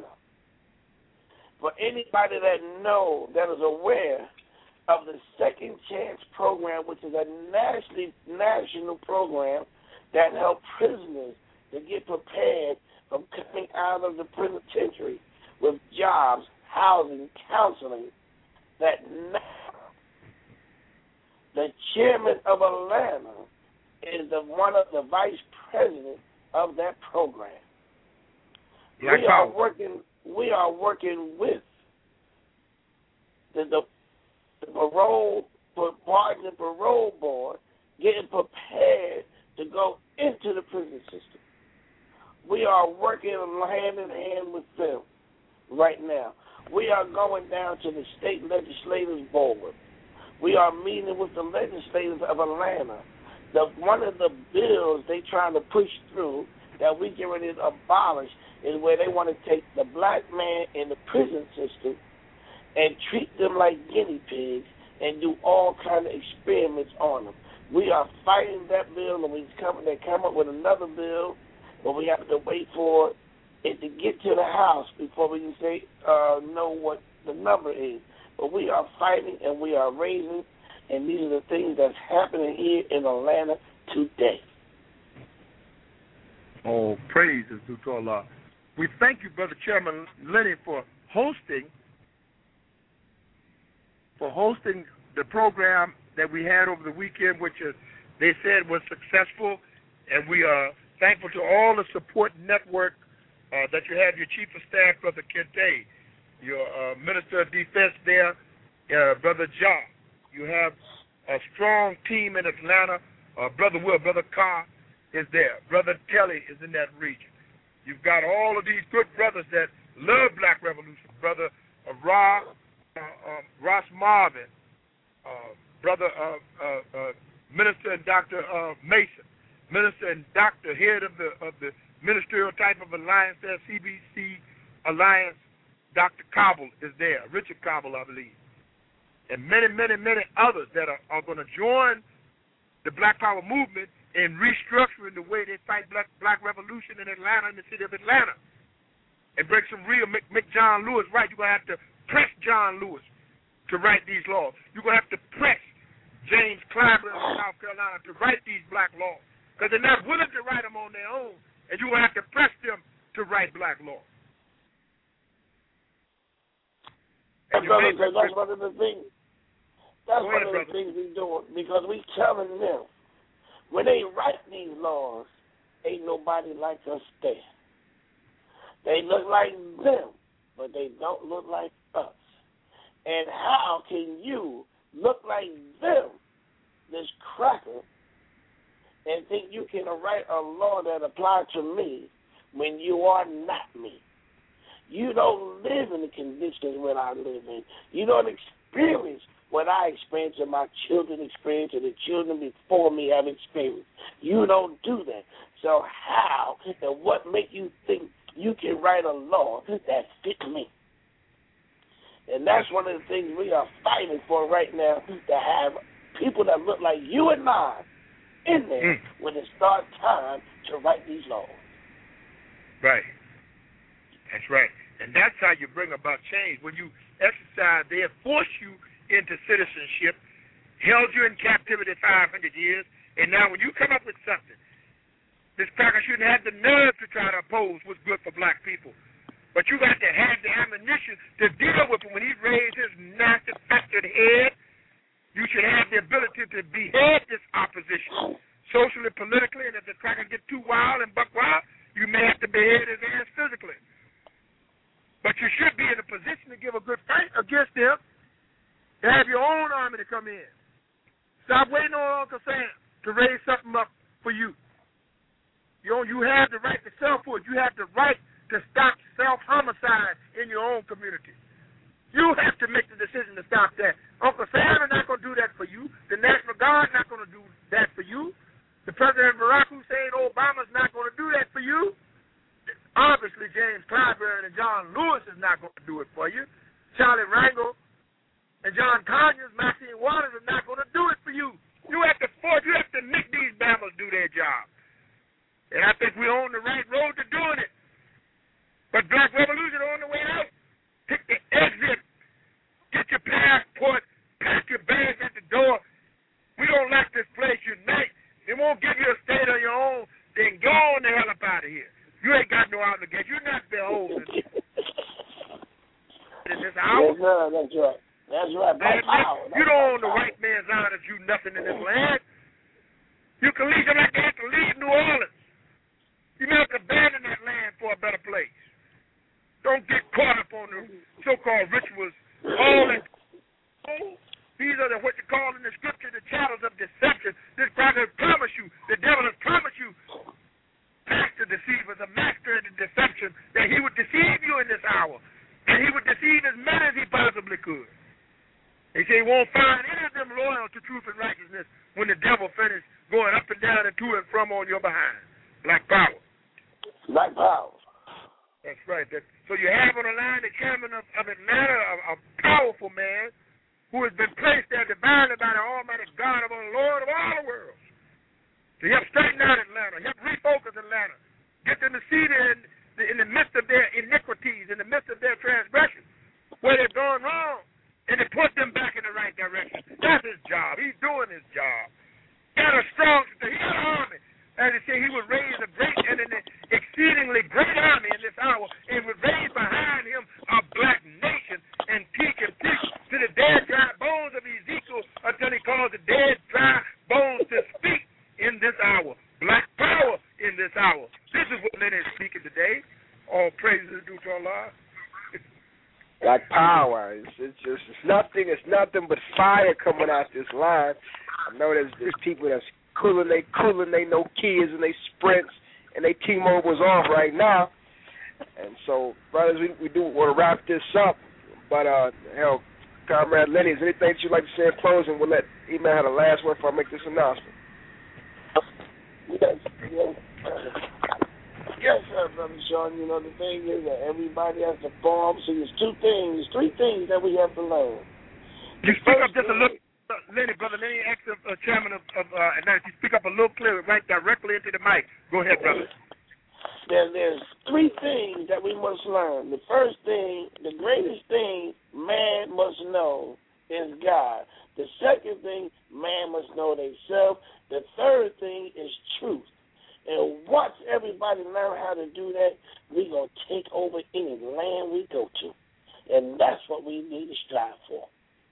for anybody that is aware of the Second Chance program, which is a national program that help prisoners to get prepared from coming out of the penitentiary with jobs, housing, counseling, that now the chairman of Atlanta is one of the vice president of that program. We are working with the parole, pardon and parole board getting prepared to go into the prison system. We are working hand in hand with them right now. We are going down to the state legislators board. We are meeting with the legislators of Atlanta. One of the bills they trying to push through that we get ready to abolish is where they want to take the black man in the prison system and treat them like guinea pigs and do all kind of experiments on them. We are fighting that bill, and they come up with another bill, but we have to wait for it to get to the House before we can say know what the number is. But we are fighting and we are raising, and these are the things that's happening here in Atlanta today. Oh, praise is due to Allah. We thank you, Brother Chairman Lenny, for hosting the program that we had over the weekend, which they said was successful, and we are thankful to all the support network that you have, your Chief of Staff, Brother Kente, your Minister of Defense there, Brother Jah. You have a strong team in Atlanta. Brother Will, Brother Carr is there. Brother Kelly is in that region. You've got all of these good brothers that love Black Revolution. Brother Ross Marvin, Brother Minister and Dr. Mason, Minister and Doctor, head of the ministerial type of alliance there, CBC Alliance. Dr. Cobble is there, Richard Cobble, I believe, and many, many, many others that are going to join the Black Power movement in restructuring the way they fight Black Revolution in Atlanta, in the city of Atlanta, and bring some real, make John Lewis right. You're going to have to press John Lewis to write these laws. You're going to have to press James Clyburn of South Carolina to write these black laws, because they're not willing to write them on their own, and you're going to have to press them to write black laws. That's one of the things. That's one of the things we do, because we telling them when they write these laws, ain't nobody like us there. They look like them, but they don't look like us. And how can you look like them, this cracker, and think you can write a law that applies to me when you are not me? You don't live in the conditions that I live in. You don't experience what I experienced and my children experienced and the children before me have experienced. You don't do that. So how and what make you think you can write a law that fits me? And that's one of the things we are fighting for right now, to have people that look like you and I in there when it starts time to write these laws. Right. That's right. And that's how you bring about change. When you exercise, they have forced you into citizenship, held you in captivity 500 years, and now when you come up with something, this cracker shouldn't have the nerve to try to oppose what's good for black people. But you got to have the ammunition to deal with him when he raised his nasty, festered head. You should have the ability to behead this opposition, socially, politically, and if the cracker get too wild and buck wild, you may have to behead his ass physically. But you should be in a position to give a good fight against them, to have your own army to come in. Stop waiting on Uncle Sam to raise something up for you. You have the right to self-hood. You have the right to stop self-homicide in your own community. You have to make the decision to stop that. Uncle Sam is not going to do that for you. The National Guard is not going to do that for you. The President Barack Hussein Obama is not going to do that for you. Obviously, James Clyburn and John Lewis is not going to do it for you. Charlie Rangel and John Conyers, Maxine Waters are not going to do it for you. You have to force. You have to make these Bama's do their job. And I think we're on the right road to doing it. But Black Revolution on the way out. Pick the exit. Get your passport. Pack your bags at the door. We don't like this place. Unite. They won't give you a state of your own. Then go on the hell up out of here. You ain't got no obligation. You're not beholden in this hour. Yes, sir, that's right. That's right. You don't own the white man's honor. You nothing in this land. You can leave them like they have to leave New Orleans. You may have to abandon that land for a better place. Don't get caught up on the so-called rituals. All that you. The devil has promised you, master deceivers, a master in the deception, that he would deceive you in this hour. And he would deceive as many as he possibly could. He said he won't find any of them loyal to truth and righteousness when the devil finished going up and down and to and from on your behind. Black power. Black power. That's right. So you have on the line the chairman of Atlanta, a powerful man who has been placed there divinely by the Almighty God of the Lord of all the world to help straighten out Atlanta, help refocus Atlanta, get them to see in the midst of their iniquities, in the midst of their transgressions, where they've gone wrong, and to put them back in the right direction. That's his job. He's doing his job. He got a strong, he got an army. As he said, he would raise a great and an exceedingly great army in this hour, and would raise behind him a black nation and teach and preach to the dead, dry bones of Ezekiel until he calls the dead, dry bones to speak in this hour. Black power in this hour. This is what Lenny is speaking today. All praises are due to Allah. Black power. It's nothing but fire coming out this line. I know there's people that's cooling they no kids and they sprints and they T-Mobile's off right now. And so, brothers, we do want to wrap this up. But Comrade Lenny, is there anything that you'd like to say in closing? We'll let Email have the last word before I make this announcement. Yes, Brother Sean. You know, the thing is that everybody has to form. So there's three things that we have to learn. You speak up just a little. Brother Lenny, asked the chairman of Atlanta, if you speak up a little clearer, right directly into the mic. Go ahead, brother. There's three things that we must learn. The first thing, the greatest thing man must know is God. The second thing, man must know themselves. The third thing is truth. And once everybody learn how to do that, we're going to take over any land we go to. And that's what we need to strive for.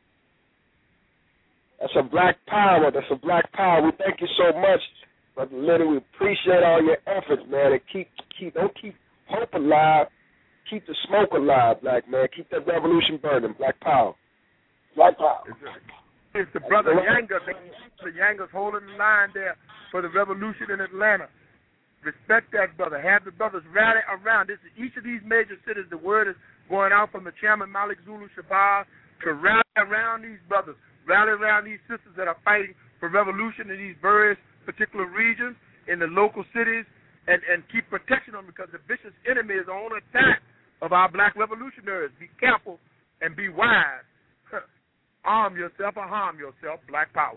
That's a black power. We thank you so much, Brother Lenny. We appreciate all your efforts, man. And don't keep hope alive. Keep the smoke alive, black man. Keep that revolution burning. Black power. Black power. It's the brother Yanga. The Yanga's holding the line there for the revolution in Atlanta. Respect that brother. Have the brothers rally around. Each of these major cities, the word is going out from the chairman, Malik Zulu Shabazz, to rally around these brothers. Rally around these sisters that are fighting for revolution in these various particular regions, in the local cities, and keep protection on them, because the vicious enemy is on attack of our black revolutionaries. Be careful and be wise. Arm yourself or harm yourself. Black power.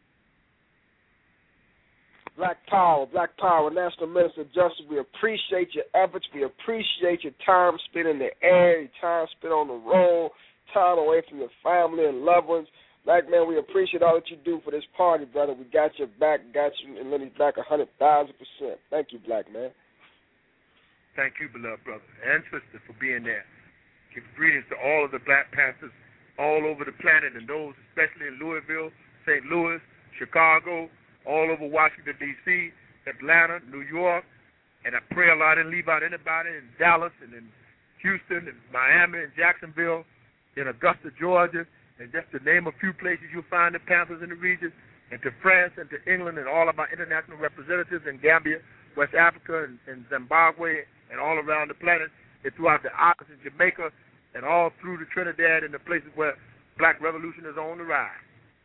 Black power. National Minister of Justice, we appreciate your efforts. We appreciate your time spent in the air, your time spent on the road, time away from your family and loved ones. Black man, we appreciate all that you do for this party, brother. We got your back, got you and Lenny's back 100,000%. Thank you, black man. Thank you, beloved brother and sister, for being there. Give greetings to all of the Black Panthers all over the planet, and those especially in Louisville, St. Louis, Chicago, all over Washington, D.C., Atlanta, New York, and I pray Allah didn't leave out anybody in Dallas and in Houston and Miami and Jacksonville, in Augusta, Georgia, and just to name a few places you'll find the Panthers in the region, and to France and to England and all of our international representatives in Gambia, West Africa, and Zimbabwe, and all around the planet, and throughout the islands in Jamaica, and all through the Trinidad and the places where black revolution is on the rise.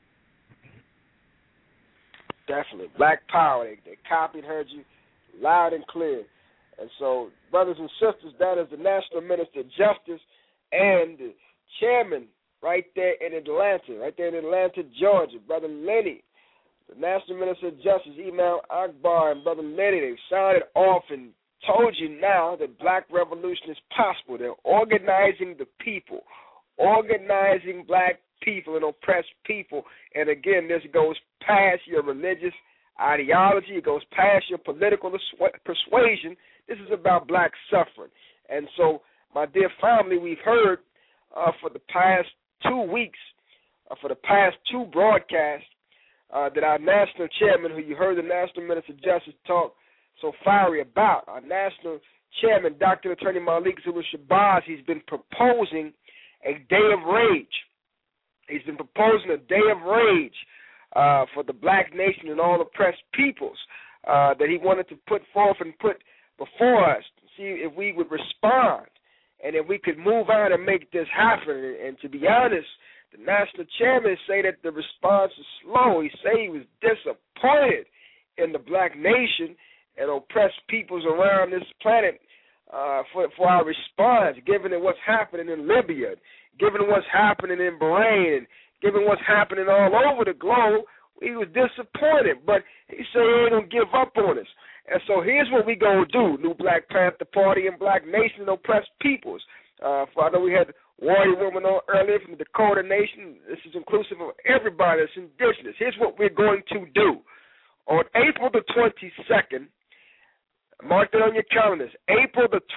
Definitely. Black power. They copied, heard you loud and clear. And so, brothers and sisters, that is the National Minister of Justice and the chairman right there in Atlanta, Georgia, Brother Lenny, the National Minister of Justice, Email Akbar, and Brother Lenny. They've sounded off and told you now that black revolution is possible. They're organizing the people, organizing black people and oppressed people. And again, this goes past your religious ideology. It goes past your political persuasion. This is about black suffering. And so, my dear family, we've heard for the past 2 weeks, for the past two broadcasts, that our national chairman, who you heard the National Minister of Justice talk so fiery about, our national chairman, Dr. Attorney Malik Zulu Shabazz, he's been proposing a day of rage. He's been proposing a day of rage for the black nation and all oppressed peoples that he wanted to put forth and put before us. See if we would respond and if we could move on and make this happen. And to be honest, the national chairman say that the response is slow. He say he was disappointed in the black nation and oppressed peoples around this planet for our response, given what's happening in Libya, given what's happening in Bahrain, and given what's happening all over the globe. He was disappointed, but he said he ain't going to give up on us. And so here's what we going to do, New Black Panther Party and Black Nation and Oppressed Peoples. I know we had Warrior Woman on earlier from the Dakota Nation. This is inclusive of everybody that's indigenous. Here's what we're going to do. On April the 22nd, mark it on your calendars, April the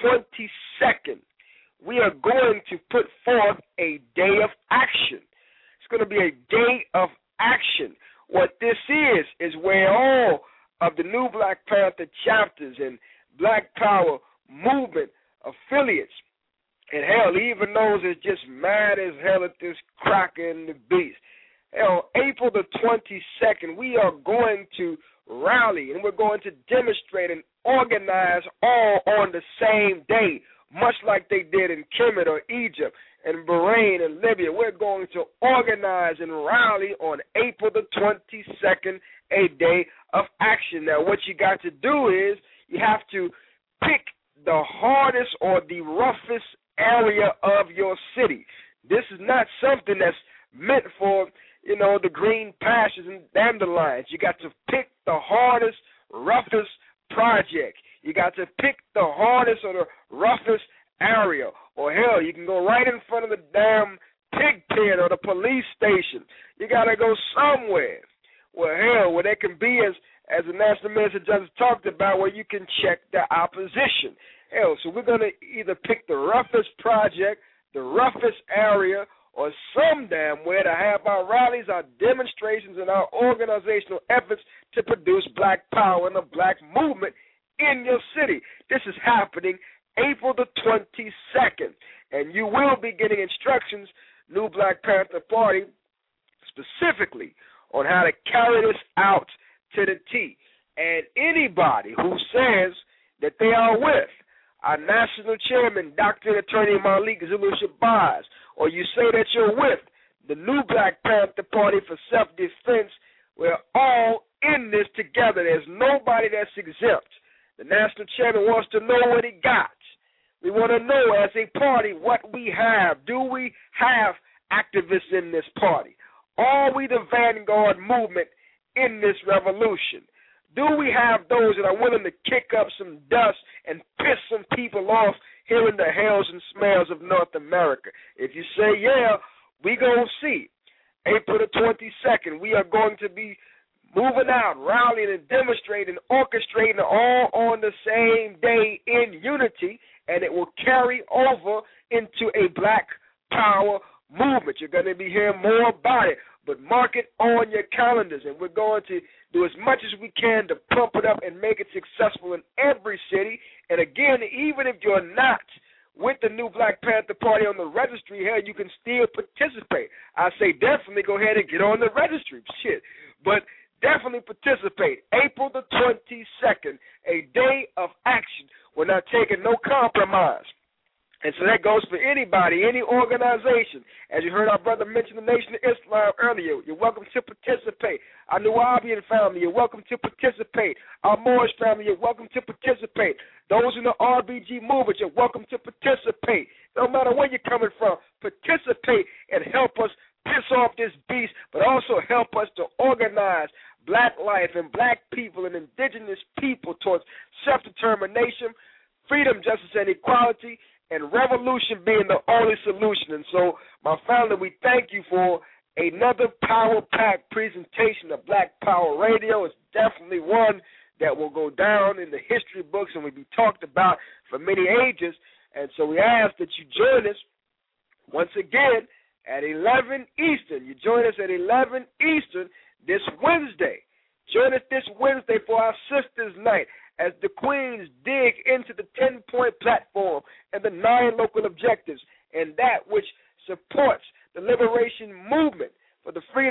22nd, we are going to put forth a day of action. It's going to be a day of action. What this is where all of the New Black Panther chapters and Black Power movement affiliates, and hell, even those that's just mad as hell at this cracker and the beast. Hell, April the 22nd, we are going to rally and we're going to demonstrate and organize all on the same day, much like they did in Kemet or Egypt and Bahrain and Libya. We're going to organize and rally on April the 22nd, a day of action. Now, what you got to do is you have to pick the hardest or the roughest area of your city. This is not something that's meant for, the green pastures and dandelions. You got to pick the hardest, roughest project. You got to pick the hardest or the roughest area. Or hell, you can go right in front of the damn pig pen or the police station. You got to go somewhere where there can be, as the National Minister just talked about, where you can check the opposition. Hell, so we're going to either pick the roughest project, the roughest area, or some damn way to have our rallies, our demonstrations, and our organizational efforts to produce black power and a black movement in your city. This is happening April the 22nd, and you will be getting instructions, New Black Panther Party, specifically on how to carry this out to the T. And anybody who says that they are with our national chairman, Dr. Attorney Malik Zulu Shabazz, or you say that you're with the New Black Panther Party for Self-Defense, we're all in this together. There's nobody that's exempt. The national chairman wants to know what he got. We want to know as a party what we have. Do we have activists in this party? Are we the vanguard movement in this revolution? Do we have those that are willing to kick up some dust and piss some people off here in the hells and smells of North America? If you say, yeah, we going to see. April the 22nd, we are going to be moving out, rallying and demonstrating, orchestrating all on the same day in unity, and it will carry over into a black power movement. You're going to be hearing more about it, but mark it on your calendars, and we're going to do as much as we can to pump it up and make it successful in every city. And again, even if you're not with the New Black Panther Party on the registry, hell, you can still participate. I say definitely go ahead and get on the registry, but definitely participate. April the 22nd, a day of action. We're not taking no compromise. And so that goes for anybody, any organization. As you heard our brother mention the Nation of Islam earlier, you're welcome to participate. Our Nubian family, you're welcome to participate. Our Moorish family, you're welcome to participate. Those in the RBG movement, you're welcome to participate. No matter where you're coming from, participate and help us piss off this beast, but also help us to organize black life and black people and indigenous people towards self-determination, freedom, justice, and equality, and revolution being the only solution. And so, my family, we thank you for another power-packed presentation of Black Power Radio. It's definitely one that will go down in the history books and will be talked about for many ages. And so we ask that you join us once again at 11 Eastern. You join us at 11 Eastern this Wednesday. Join us this Wednesday for our Sisters' Night as the Queens dig into the 10-point platform and the 9 local objectives and that which supports the liberation movement for the freedom and justice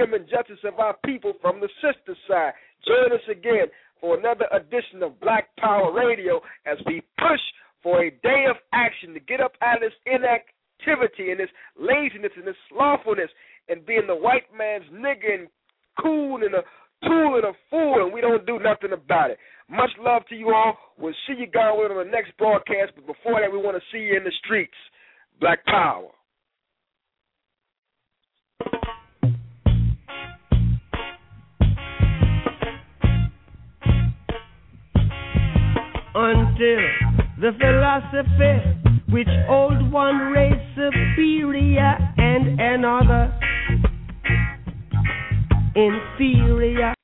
voices of our people from the sister side. Join us again for another edition of Black Power Radio as we push for a day of action to get up out of this inactivity and this laziness and this slothfulness and being the white man's nigger and coon and a tool and a fool, and we don't do nothing about it. Much love to you all. We'll see you guys on the next broadcast, but before that, we want to see you in the streets. Black Power. Until the philosophy which old one race superior and another inferior